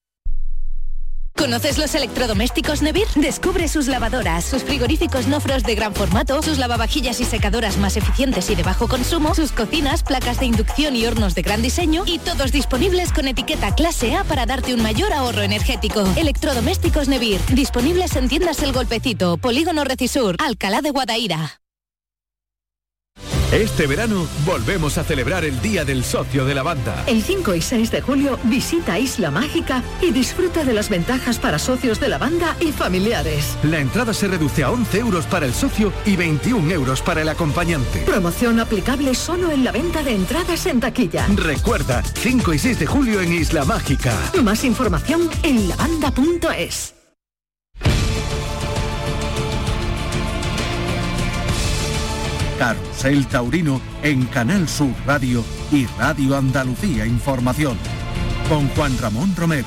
S16: ¿Conoces los electrodomésticos Nevir? Descubre sus lavadoras, sus frigoríficos Nofros de gran formato, sus lavavajillas y secadoras más eficientes y de bajo consumo, sus cocinas, placas de inducción y hornos de gran diseño, y todos disponibles con etiqueta clase A para darte un mayor ahorro energético. Electrodomésticos Nevir, disponibles en tiendas El Golpecito, Polígono Recisur, Alcalá de Guadaira.
S17: Este verano volvemos a celebrar el Día del Socio de la Banda.
S6: El cinco y seis de julio visita Isla Mágica y disfruta de las ventajas para socios de la banda y familiares.
S17: La entrada se reduce a once euros para el socio y veintiún euros para el acompañante.
S6: Promoción aplicable solo en la venta de entradas en taquilla.
S17: Recuerda, cinco y seis de julio en Isla Mágica.
S6: Más información en lavanda punto es.
S8: Carrusel Taurino en Canal Sur Radio y Radio Andalucía Información, con Juan Ramón Romero.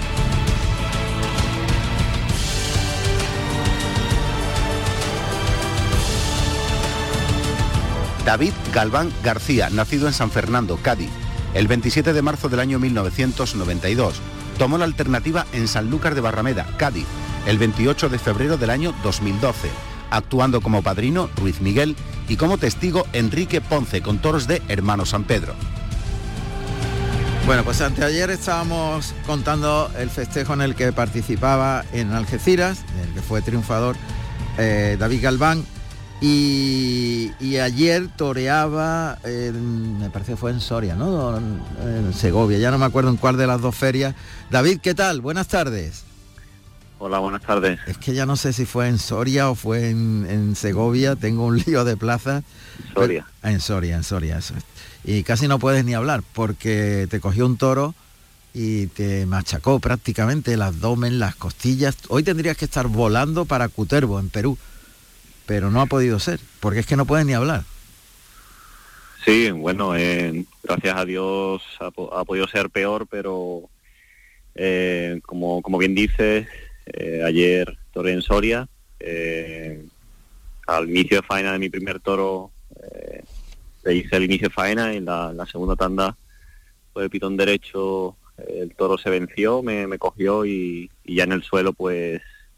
S10: David Galván García, nacido en San Fernando, Cádiz, el veintisiete de marzo del año mil novecientos noventa y dos. Tomó la alternativa en Sanlúcar de Barrameda, Cádiz, el veintiocho de febrero del año dos mil doce. Actuando como padrino Ruiz Miguel y como testigo Enrique Ponce con toros de Hermano San Pedro.
S9: Bueno, pues anteayer estábamos contando el festejo en el que participaba en Algeciras, en el que fue triunfador eh, David Galván, y, y ayer toreaba, en, me parece que fue en Soria, ¿no? En, en Segovia, ya no me acuerdo en cuál de las dos ferias. David, ¿qué tal? Buenas tardes.
S18: Hola, buenas tardes.
S9: Es que ya no sé si fue en Soria o fue en, en Segovia, tengo un lío de plazas.
S18: Soria.
S9: Pero, en Soria, en Soria, eso es. Y casi no puedes ni hablar porque te cogió un toro y te machacó prácticamente el abdomen, las costillas. Hoy tendrías que estar volando para Cutervo, en Perú, pero no ha podido ser, porque es que no puedes ni hablar.
S18: Sí, bueno, eh, gracias a Dios ha, ha podido ser peor, pero eh, como, como bien dices, Eh, ayer toré en Soria, eh, al inicio de faena de mi primer toro eh, le hice el inicio de faena y la, la segunda tanda fue de pitón derecho el toro se venció, me, me cogió y, y ya en el suelo pues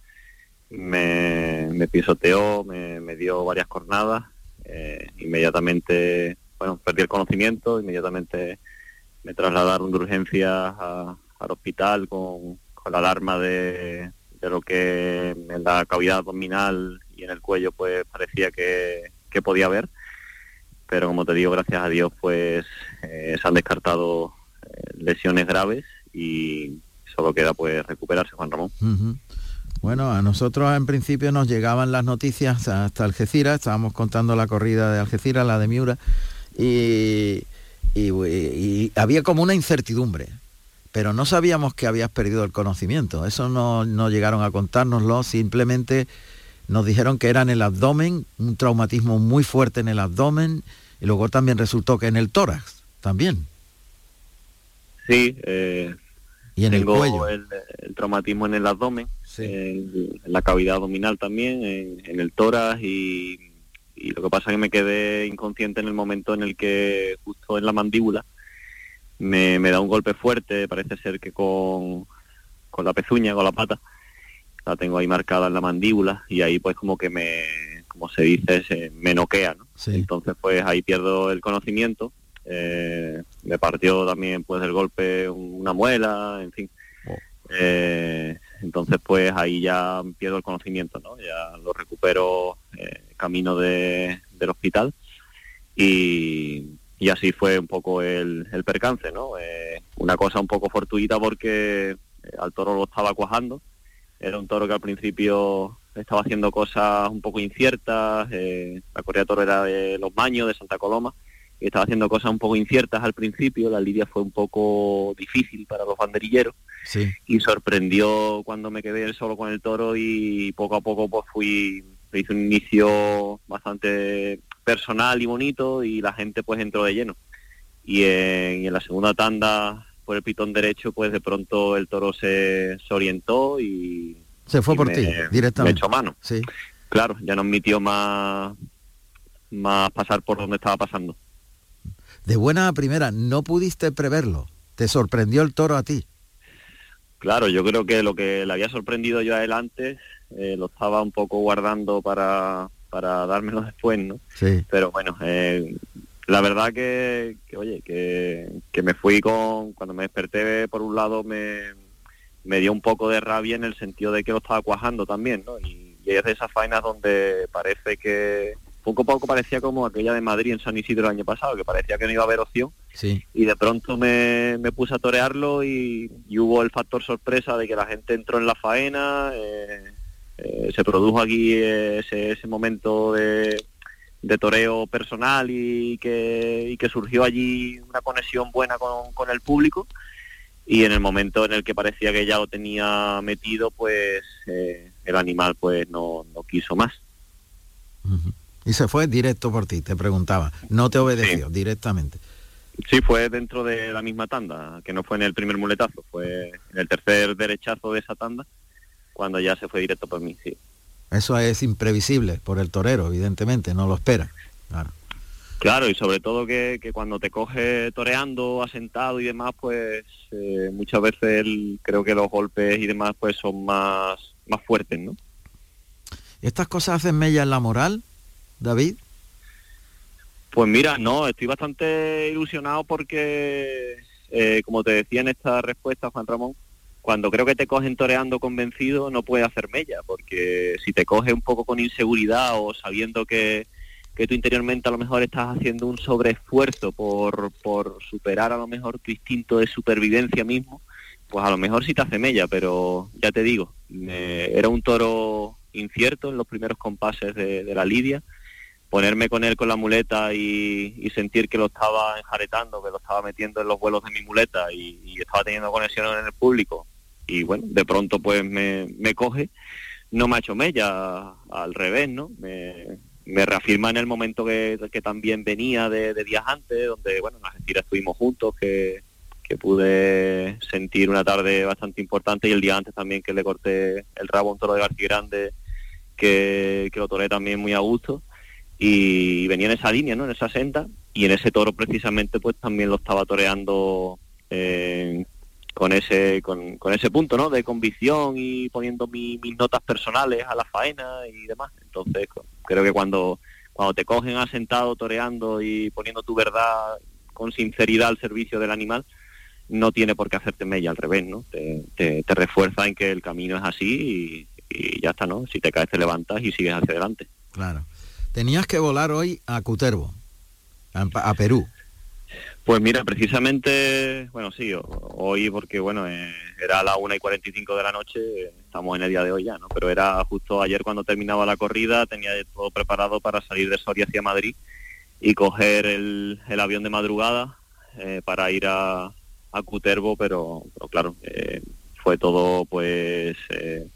S18: me, me pisoteó, me, me dio varias cornadas, eh, inmediatamente, bueno, perdí el conocimiento, inmediatamente me trasladaron de urgencia a, al hospital con, con la alarma de, de lo que en la cavidad abdominal y en el cuello pues parecía que, que podía haber, pero como te digo, gracias a Dios pues eh, se han descartado eh, lesiones graves y solo queda pues recuperarse, Juan Ramón.
S9: Uh-huh. Bueno, a nosotros en principio nos llegaban las noticias hasta Algeciras, estábamos contando la corrida de Algeciras, la de Miura, y, y, y había como una incertidumbre, pero no sabíamos que habías perdido el conocimiento, eso no, no llegaron a contárnoslo, simplemente nos dijeron que era en el abdomen, un traumatismo muy fuerte en el abdomen, y luego también resultó que en el tórax, también.
S18: Sí, eh,
S9: y en
S18: tengo
S9: el cuello.
S18: El, el traumatismo en el abdomen, sí. en, en la cavidad abdominal también, en, en el tórax, y, y lo que pasa es que me quedé inconsciente en el momento en el que justo en la mandíbula me, me da un golpe fuerte, parece ser que con, con la pezuña, con la pata, la tengo ahí marcada en la mandíbula y ahí pues como que me, como se dice, se me noquea, ¿no? Sí. Entonces pues ahí pierdo el conocimiento, eh, me partió también pues el golpe una muela, en fin. Oh. Eh, entonces pues ahí ya pierdo el conocimiento, ¿no? Ya lo recupero eh, camino de, del hospital y, y así fue un poco el, el percance, ¿no? Eh, una cosa un poco fortuita porque al toro lo estaba cuajando. Era un toro que al principio estaba haciendo cosas un poco inciertas, eh, la corrida de toro era de Los Maños, de Santa Coloma, y estaba haciendo cosas un poco inciertas al principio, la lidia fue un poco difícil para los banderilleros, sí. Y sorprendió cuando me quedé solo con el toro y poco a poco pues fui, hice un inicio bastante personal y bonito y la gente pues entró de lleno. Y en, y en la segunda tanda, por el pitón derecho, pues de pronto el toro se, se orientó y...
S9: Se fue
S18: y
S9: por
S18: me,
S9: ti, directamente.
S18: Me echó mano.
S9: Sí.
S18: Claro, ya no admitió más, más pasar por donde estaba pasando.
S9: De buena a primera, no pudiste preverlo. Te sorprendió el toro a ti.
S18: Claro, yo creo que lo que le había sorprendido yo a él antes, eh, lo estaba un poco guardando para, para dármelo después, ¿no?
S9: Sí.
S18: Pero bueno, eh, la verdad que, que oye, que, que me fui con... Cuando me desperté, por un lado, me, me dio un poco de rabia en el sentido de que lo estaba cuajando también, ¿no? Y, y es de esas faenas donde parece que... Poco a poco parecía como aquella de Madrid en San Isidro el año pasado, que parecía que no iba a haber opción.
S9: Sí.
S18: Y de pronto me, me puse a torearlo y, y hubo el factor sorpresa de que la gente entró en la faena, eh, eh, se produjo aquí ese, ese momento de... de toreo personal y que, y que surgió allí una conexión buena con, con el público y en el momento en el que parecía que ya lo tenía metido pues eh, el animal pues no, no quiso más.
S9: Uh-huh. Y se fue directo por ti, te preguntaba, no te obedeció, sí. Directamente.
S18: Sí, fue dentro de la misma tanda, que no fue en el primer muletazo, fue en el tercer derechazo de esa tanda cuando ya se fue directo por mí, sí.
S9: Eso es imprevisible por el torero, evidentemente, no lo espera. Claro,
S18: claro y sobre todo que, que cuando te coge toreando, asentado y demás, pues eh, muchas veces el, creo que los golpes y demás pues son más, más fuertes, ¿no?
S9: ¿Estas cosas hacen mella en la moral, David?
S18: Pues mira, no, estoy bastante ilusionado porque, eh, como te decía en esta respuesta, Juan Ramón, cuando creo que te cogen toreando convencido no puede hacer mella, porque si te coge un poco con inseguridad o sabiendo que, que tú interiormente a lo mejor estás haciendo un sobreesfuerzo por, por superar a lo mejor tu instinto de supervivencia mismo, pues a lo mejor sí te hace mella, pero ya te digo, me, era un toro incierto en los primeros compases de, de la lidia, ponerme con él con la muleta y, y sentir que lo estaba enjaretando, que lo estaba metiendo en los vuelos de mi muleta y, y estaba teniendo conexión en el público. Y bueno, de pronto pues me, me coge, no me ha hecho mella, al revés, ¿no? Me, me reafirma en el momento que, que también venía de, de días antes, donde, bueno, en las Algeciras estuvimos juntos, que, que pude sentir una tarde bastante importante y el día antes también que le corté el rabo a un toro de García Grande, que, que lo toré también muy a gusto. Y venía en esa línea, ¿no? En esa senda, y en ese toro precisamente pues también lo estaba toreando eh, con ese con, con ese punto, ¿no?, de convicción y poniendo mi, mis notas personales a la faena y demás. Entonces creo que cuando cuando te cogen asentado toreando y poniendo tu verdad con sinceridad al servicio del animal, no tiene por qué hacerte mella, al revés, ¿no? Te, te, te refuerza en que el camino es así y, y ya está, ¿no? Si te caes te levantas y sigues hacia adelante.
S9: Claro. Tenías que volar hoy a Cutervo, a, a Perú.
S18: Pues mira, precisamente, bueno, sí, hoy porque, bueno, eh, era a las una y cuarenta y cinco de la noche, estamos en el día de hoy ya, ¿no? Pero era justo ayer cuando terminaba la corrida, tenía todo preparado para salir de Soria hacia Madrid y coger el, el avión de madrugada eh, para ir a, a Cutervo, pero, pero claro, eh, fue todo pues eh,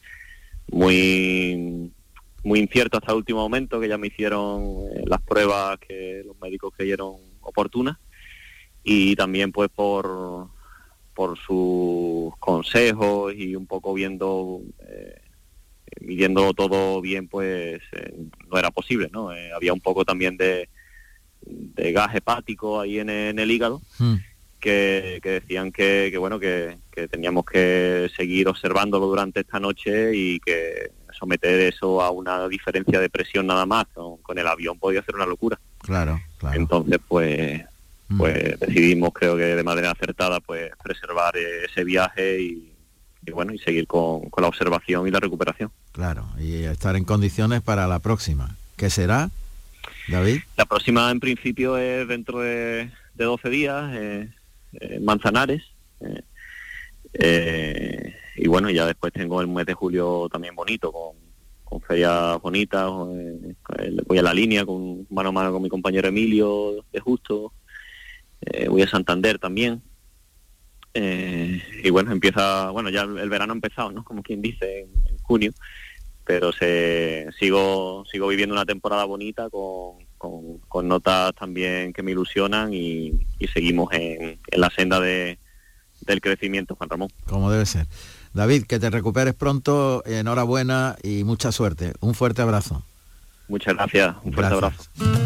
S18: muy... muy incierto hasta el último momento, que ya me hicieron eh, las pruebas que los médicos creyeron oportunas, y también pues por por sus consejos y un poco viendo eh, midiendo todo bien, pues eh, no era posible, ¿no? Eh, había un poco también de, de gas hepático ahí en, en el hígado, mm. que, que decían que, que bueno que, que teníamos que seguir observándolo durante esta noche y que someter eso a una diferencia de presión nada más con, con el avión podía ser una locura.
S9: Claro, claro.
S18: Entonces pues pues mm. decidimos, creo que de manera acertada, pues preservar ese viaje y, y bueno, y seguir con, con la observación y la recuperación.
S9: Claro, y estar en condiciones para la próxima. ¿Qué será, David?
S18: La próxima en principio es dentro de, de doce días, eh, eh, Manzanares, eh, eh, y bueno, ya después tengo el mes de julio también bonito, con, con ferias bonitas, eh, voy a la línea con mano a mano con mi compañero Emilio de Justo, eh, voy a Santander también, eh, y bueno, empieza, bueno, ya el verano ha empezado, ¿no?, como quien dice, en, en junio, pero se sigo sigo viviendo una temporada bonita con, con, con notas también que me ilusionan y, y seguimos en, en la senda de, del crecimiento, Juan Ramón.
S9: Como debe ser. David, que te recuperes pronto, enhorabuena y mucha suerte. Un fuerte abrazo.
S18: Muchas gracias, un fuerte gracias. abrazo.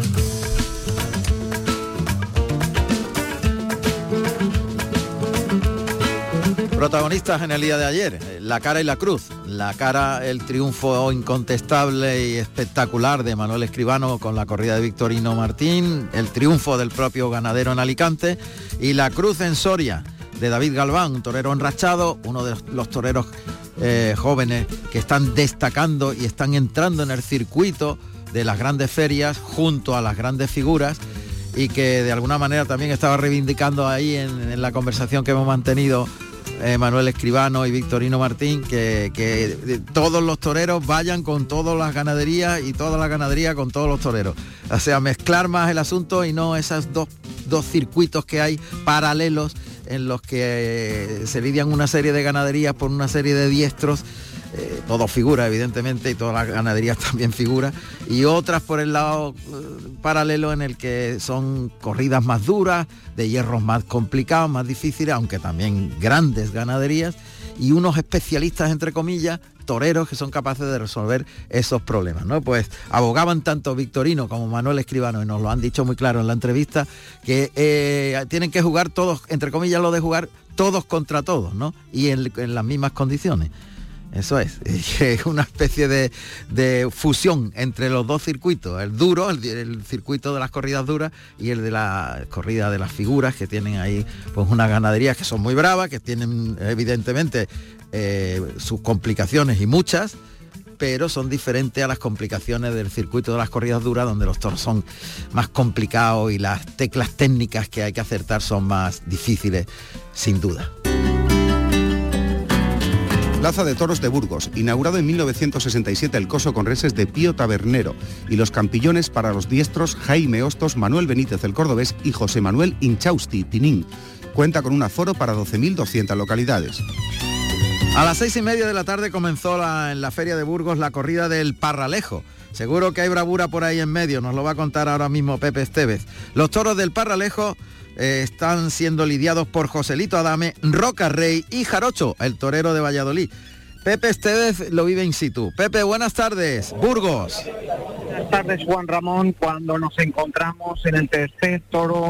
S9: Protagonistas en el día de ayer, la cara y la cruz. La cara, el triunfo incontestable y espectacular de Manuel Escribano con la corrida de Victorino Martín, el triunfo del propio ganadero en Alicante, y la cruz en Soria de David Galván, un torero enrachado, uno de los toreros eh, jóvenes que están destacando y están entrando en el circuito de las grandes ferias junto a las grandes figuras, y que de alguna manera también estaba reivindicando ahí en, en la conversación que hemos mantenido eh, Manuel Escribano y Victorino Martín, que, que todos los toreros vayan con todas las ganaderías y toda la ganadería con todos los toreros. O sea, mezclar más el asunto y no esos dos, dos circuitos que hay paralelos en los que se lidian una serie de ganaderías por una serie de diestros, eh, todo figura evidentemente, y todas las ganaderías también figuras, y otras por el lado eh, paralelo en el que son corridas más duras, de hierros más complicados, más difíciles, aunque también grandes ganaderías, y unos especialistas, entre comillas, toreros que son capaces de resolver esos problemas, ¿no? Pues abogaban tanto Victorino como Manuel Escribano, y nos lo han dicho muy claro en la entrevista, que eh, tienen que jugar todos, entre comillas lo de jugar todos contra todos, ¿no? Y en, en las mismas condiciones. Eso es, es una especie de, de fusión entre los dos circuitos, el duro, el, el circuito de las corridas duras, y el de la corrida de las figuras, que tienen ahí pues unas ganaderías que son muy bravas, que tienen evidentemente eh, sus complicaciones y muchas, pero son diferentes a las complicaciones del circuito de las corridas duras, donde los toros son más complicados y las teclas técnicas que hay que acertar son más difíciles, sin duda.
S19: Plaza de Toros de Burgos, inaugurado en mil novecientos sesenta y siete el coso con reses de Pío Tabernero, y los campillones para los diestros Jaime Hostos, Manuel Benítez el Cordobés y José Manuel Inchausti Tinín. Cuenta con un aforo para doce mil doscientas localidades.
S9: A las seis y media de la tarde comenzó la, en la Feria de Burgos la corrida del Parralejo. Seguro que hay bravura por ahí en medio, nos lo va a contar ahora mismo Pepe Estevez. Los toros del Parralejo eh, están siendo lidiados por Joselito Adame, Roca Rey y Jarocho, el torero de Valladolid. Pepe Estevez lo vive in situ. Pepe, buenas tardes, Burgos.
S20: Buenas tardes, Juan Ramón, cuando nos encontramos en el tercer toro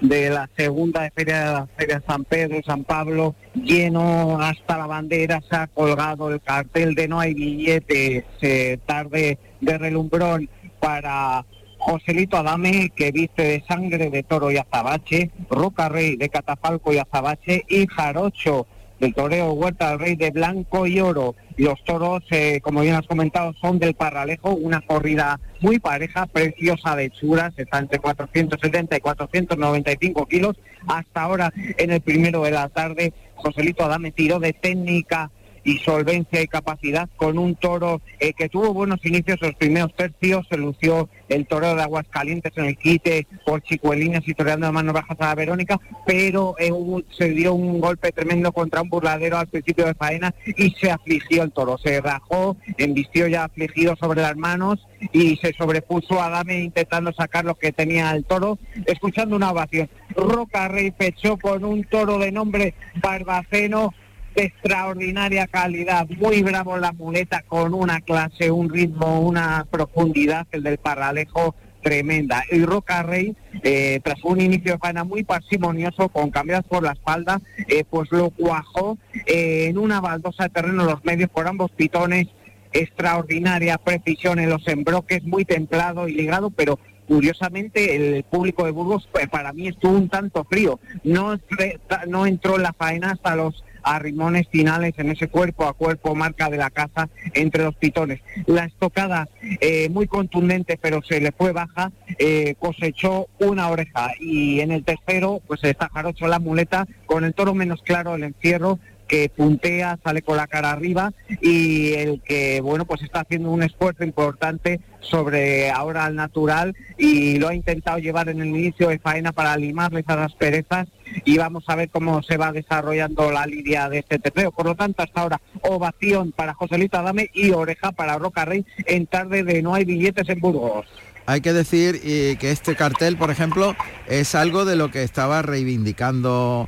S20: de la segunda feria de la Feria de San Pedro y San Pablo, lleno hasta la bandera, se ha colgado el cartel de no hay billetes, eh, tarde de relumbrón para Joselito Adame, que viste de sangre de toro y azabache, Roca Rey de catafalco y azabache, y Jarocho del toreo Huerta del Rey de blanco y oro. Los toros, eh, como bien has comentado, son del Parralejo, una corrida muy pareja, preciosa de hechuras, está entre cuatrocientos setenta y cuatrocientos noventa y cinco kilos. Hasta ahora, en el primero de la tarde, Joselito Adame tiró de técnica y solvencia y capacidad con un toro eh, que tuvo buenos inicios en los primeros tercios. Se lució el toreo de Aguascalientes en el quite por Chicuelinas y toreando de manos bajas a la Verónica, pero eh, hubo, se dio un golpe tremendo contra un burladero al principio de faena y se afligió el toro, se rajó, embistió ya afligido sobre las manos y se sobrepuso a Adame intentando sacar lo que tenía el toro, escuchando una ovación. Roca Rey pechó con un toro de nombre Barbaceno, de extraordinaria calidad, muy bravo la muleta, con una clase, un ritmo, una profundidad, el del Parralejo, tremenda. Y Roca Rey, eh, tras un inicio de faena muy parsimonioso, con cambiadas por la espalda, eh, pues lo cuajó eh, en una baldosa de terreno los medios por ambos pitones, extraordinaria precisión en los embroques, muy templado y ligado, pero curiosamente el público de Burgos, pues, para mí estuvo un tanto frío, no, no entró en la faena hasta los arrimones finales en ese cuerpo a cuerpo marca de la casa entre los pitones. La estocada eh, muy contundente, pero se le fue baja, eh, cosechó una oreja, y en el tercero pues está Jarocho la muleta, con el toro menos claro el encierro, que puntea, sale con la cara arriba, y el que, bueno, pues está haciendo un esfuerzo importante sobre ahora al natural, y lo ha intentado llevar en el inicio de faena para limarle esas asperezas, y vamos a ver cómo se va desarrollando la lidia de este tercero. Por lo tanto, hasta ahora, ovación para Joselito Adame y oreja para Roca Rey en tarde de no hay billetes en Burgos.
S9: Hay que decir eh, que este cartel, por ejemplo, es algo de lo que estaba reivindicando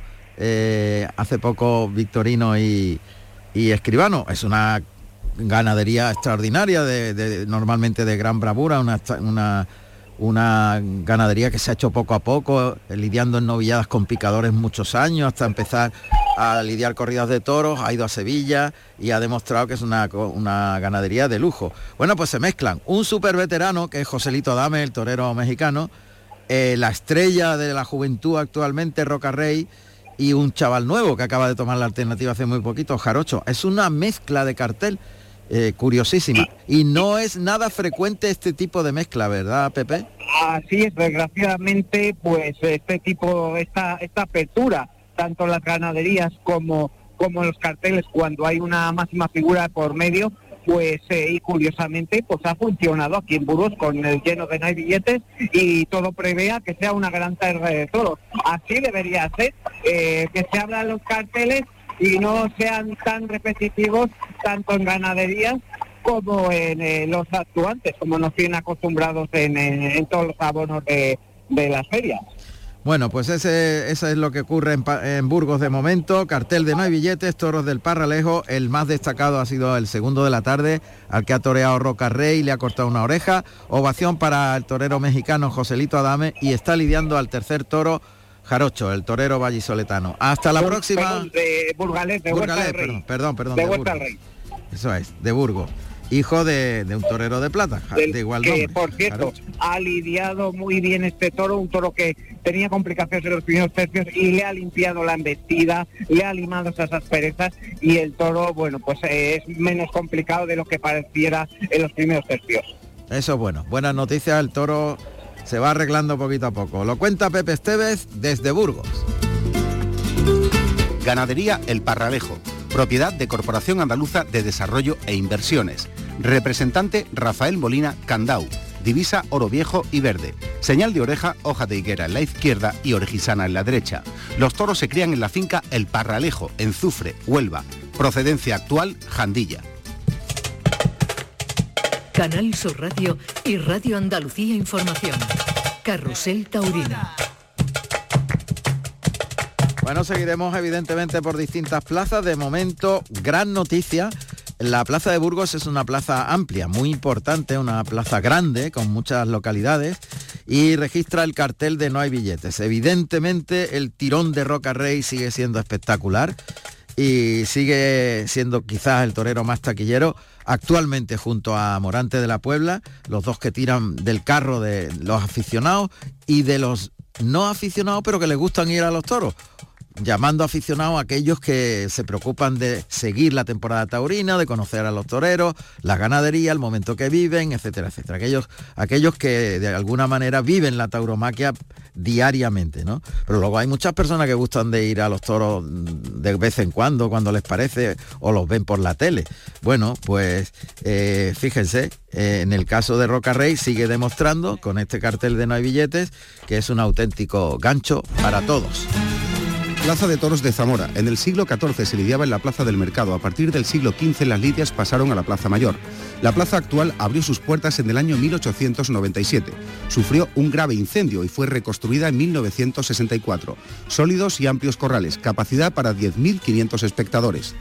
S9: Eh, hace poco Victorino y, y Escribano. Es una ganadería extraordinaria, de, de, normalmente de gran bravura, una, una, una ganadería que se ha hecho poco a poco, eh, lidiando en novilladas con picadores muchos años, hasta empezar a lidiar corridas de toros, ha ido a Sevilla y ha demostrado que es una, una ganadería de lujo. Bueno, pues se mezclan un súper veterano, que es Joselito Adame, el torero mexicano, eh, la estrella de la juventud actualmente, Roca Rey, y un chaval nuevo que acaba de tomar la alternativa hace muy poquito, Jarocho. Es una mezcla de cartel eh, curiosísima, y no es nada frecuente este tipo de mezcla, ¿verdad, Pepe?
S20: Así es, desgraciadamente, pues este tipo, esta, esta apertura, tanto en las ganaderías como, como en los carteles, cuando hay una máxima figura por medio, pues eh, y curiosamente pues ha funcionado aquí en Burgos con el lleno de no hay billetes, y todo prevea que sea una gran tarde de toros. Así debería ser, eh, que se hablan los carteles y no sean tan repetitivos tanto en ganaderías como en eh, los actuantes, como nos tienen acostumbrados en, en, en todos los abonos de, de las ferias.
S9: Bueno, pues ese, eso es lo que ocurre en, en Burgos de momento. Cartel de no hay billetes, toros del Parralejo. El más destacado ha sido el segundo de la tarde, al que ha toreado Roca Rey, le ha cortado una oreja. Ovación para el torero mexicano Joselito Adame, y está lidiando al tercer toro Jarocho, el torero vallisoletano. Hasta la Bur próxima.
S20: Perdón, de Burgalés, de
S9: Burgalés,
S20: Huerta del Rey.
S9: Perdón, perdón, perdón.
S20: De,
S9: de
S20: Huerta del Rey.
S9: Eso es, de Burgos. Hijo de, de un torero de plata,
S20: Del,
S9: de igual
S20: que,
S9: nombre.
S20: por cierto,
S9: Jarocho.
S20: ha lidiado muy bien este toro, un toro que tenía complicaciones en los primeros tercios, y le ha limpiado la embestida, le ha limado esas asperezas, y el toro, bueno, pues eh, es menos complicado de lo que pareciera en los primeros tercios.
S9: Eso es bueno. Buenas noticias, el toro se va arreglando poquito a poco. Lo cuenta Pepe Estévez desde Burgos.
S19: Ganadería El Parralejo, propiedad de Corporación Andaluza de Desarrollo e Inversiones. Representante Rafael Molina Candau. Divisa oro viejo y verde. Señal de oreja, hoja de higuera en la izquierda y orejisana en la derecha. Los toros se crían en la finca El Parralejo, en Zufre, Huelva. Procedencia actual, Jandilla.
S6: Canal Sur Radio y Radio Andalucía Información. Carrusel Taurino.
S9: Bueno, seguiremos evidentemente por distintas plazas. De momento, gran noticia. La plaza de Burgos es una plaza amplia, muy importante, una plaza grande, con muchas localidades, y registra el cartel de no hay billetes. Evidentemente el tirón de Roca Rey sigue siendo espectacular y sigue siendo quizás el torero más taquillero actualmente, junto a Morante de la Puebla, los dos que tiran del carro de los aficionados y de los no aficionados, pero que les gustan ir a los toros, llamando aficionados a aquellos que se preocupan de seguir la temporada taurina, de conocer a los toreros, la ganadería, el momento que viven, etcétera, etcétera. Aquellos, aquellos que de alguna manera viven la tauromaquia diariamente, ¿no? Pero luego hay muchas personas que gustan de ir a los toros de vez en cuando, cuando les parece, o los ven por la tele. Bueno, pues eh, fíjense, eh, en el caso de Roca Rey sigue demostrando, con este cartel de no hay billetes, que es un auténtico gancho para todos.
S19: Plaza de Toros de Zamora. En el siglo catorce se lidiaba en la Plaza del Mercado. A partir del siglo quince las lidias pasaron a la Plaza Mayor. La plaza actual abrió sus puertas en el año mil ochocientos noventa y siete. Sufrió un grave incendio y fue reconstruida en mil novecientos sesenta y cuatro. Sólidos y amplios corrales, capacidad para diez mil quinientos espectadores.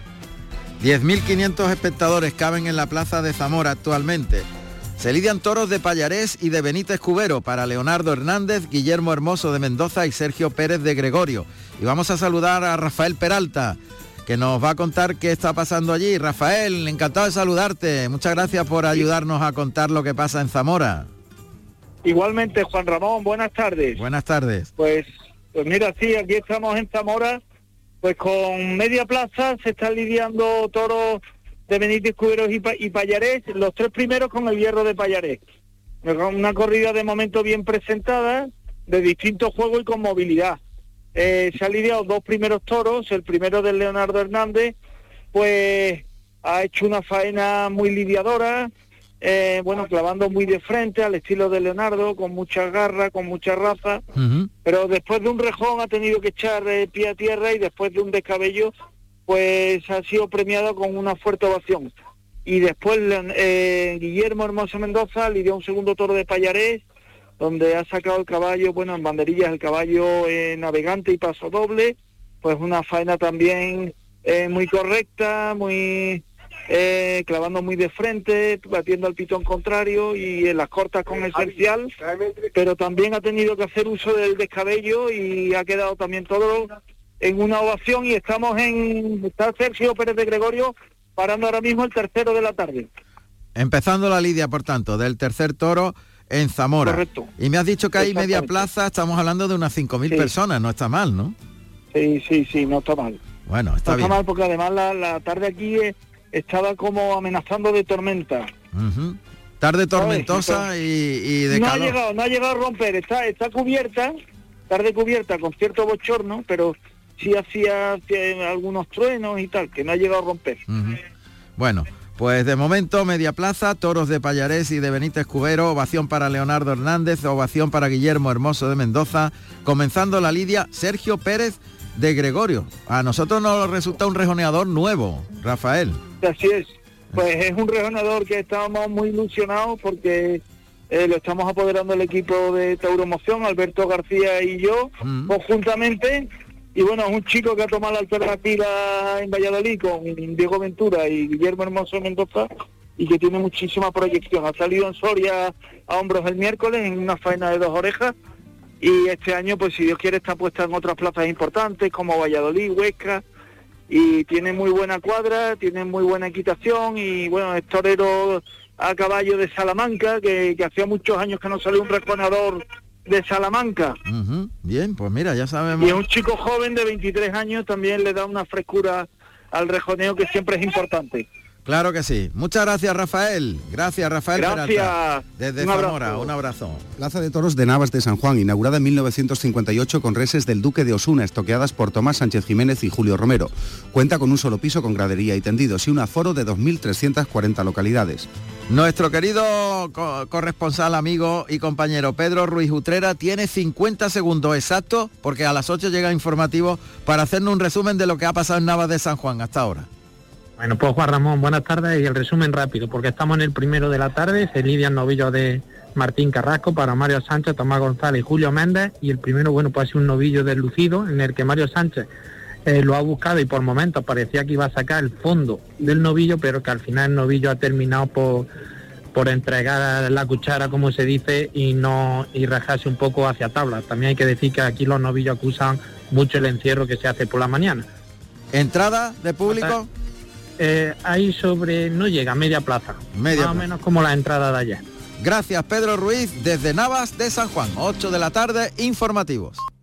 S9: diez mil quinientos espectadores caben en la Plaza de Zamora actualmente. Se lidian toros de Pallarés y de Benítez Cubero para Leonardo Hernández, Guillermo Hermoso de Mendoza y Sergio Pérez de Gregorio. Y vamos a saludar a Rafael Peralta, que nos va a contar qué está pasando allí. Rafael, encantado de saludarte. Muchas gracias por ayudarnos a contar lo que pasa en Zamora.
S21: Igualmente, Juan Ramón, buenas tardes.
S9: Buenas tardes.
S21: Pues, pues mira, sí, aquí estamos en Zamora, pues con media plaza se están lidiando toros de Benítez Cuberos y, pa y Pallarés, los tres primeros con el hierro de Pallarés. Una corrida de momento bien presentada, de distintos juegos y con movilidad. Eh, se han lidiado dos primeros toros, el primero del Leonardo Hernández, pues ha hecho una faena muy lidiadora, eh, bueno, clavando muy de frente al estilo de Leonardo, con mucha garra, con mucha raza, uh-huh. Pero después de un rejón ha tenido que echar eh, pie a tierra y después de un descabello pues ha sido premiado con una fuerte ovación. Y después eh, Guillermo Hermoso Mendoza lidió un segundo toro de Pallarés, donde ha sacado el caballo, bueno, en banderillas, el caballo eh, navegante y paso doble, pues una faena también eh, muy correcta, muy eh, clavando muy de frente, batiendo al pitón contrario y en las cortas con esencial, pero también ha tenido que hacer uso del descabello y ha quedado también todo en una ovación. Y estamos en... está Sergio Pérez de Gregorio parando ahora mismo el tercero de la tarde.
S9: Empezando la lidia, por tanto, del tercer toro en Zamora.
S21: Correcto.
S9: Y me has dicho que hay media plaza, estamos hablando de unas cinco mil sí. personas, no está mal, ¿no?
S21: Sí, sí, sí, no está mal.
S9: Bueno, está
S21: no
S9: bien.
S21: No está mal porque además la, la tarde aquí eh, estaba como amenazando de tormenta.
S9: Uh-huh. Tarde tormentosa y, y de
S21: no
S9: calor.
S21: No ha llegado, no ha llegado a romper, está, está cubierta, tarde cubierta con cierto bochorno, pero sí hacía, hacía algunos truenos y tal, que no ha llegado a romper.
S9: Uh-huh. Bueno, pues de momento media plaza, toros de Pallarés y de Benítez Cubero, ovación para Leonardo Hernández, ovación para Guillermo Hermoso de Mendoza, comenzando la lidia Sergio Pérez de Gregorio. A nosotros nos resulta un rejoneador nuevo, Rafael.
S21: Así es, pues es un rejoneador que estábamos muy ilusionados porque eh, lo estamos apoderando el equipo de Tauromoción, Alberto García y yo, uh-huh. conjuntamente. Y bueno, es un chico que ha tomado la alternativa en Valladolid con Diego Ventura y Guillermo Hermoso Mendoza y que tiene muchísima proyección. Ha salido en Soria a hombros el miércoles en una faena de dos orejas y este año, pues si Dios quiere, está puesta en otras plazas importantes como Valladolid, Huesca, y tiene muy buena cuadra, tiene muy buena equitación y bueno, es torero a caballo de Salamanca, que, que hacía muchos años que no salió un reconador de Salamanca.
S9: Uh-huh. Bien, pues mira, ya sabemos.
S21: Y es un chico joven de veintitrés años, también le da una frescura al rejoneo que siempre es importante.
S9: Claro que sí. Muchas gracias, Rafael. Gracias, Rafael
S21: Gracias.
S9: Peralta. Desde
S21: un
S9: Zamora,
S21: abrazo.
S9: un abrazo.
S19: Plaza de Toros de Navas de San Juan, inaugurada en mil novecientos cincuenta y ocho con reses del Duque de Osuna, estoqueadas por Tomás Sánchez Jiménez y Julio Romero. Cuenta con un solo piso con gradería y tendidos y un aforo de dos mil trescientas cuarenta localidades.
S9: Nuestro querido co- corresponsal, amigo y compañero Pedro Ruiz Utrera tiene cincuenta segundos exactos, porque a las ocho llega informativo, para hacernos un resumen de lo que ha pasado en Navas de San Juan hasta ahora.
S22: Bueno, pues Juan Ramón, buenas tardes y el resumen rápido, porque estamos en el primero de la tarde, se lidian novillos de Martín Carrasco para Mario Sánchez, Tomás González y Julio Méndez, y el primero, bueno, pues es un novillo deslucido en el que Mario Sánchez eh, lo ha buscado y por momentos parecía que iba a sacar el fondo del novillo, pero que al final el novillo ha terminado por, por entregar la cuchara, como se dice, y no y rajarse un poco hacia tabla. También hay que decir que aquí los novillos acusan mucho el encierro que se hace por la mañana.
S9: ¿Entrada de público?
S22: Eh, ahí sobre, no llega, media plaza.
S9: Media
S22: más
S9: plaza.
S22: o menos como la entrada de ayer.
S9: Gracias, Pedro Ruiz, desde Navas de San Juan. ocho de la tarde, informativos.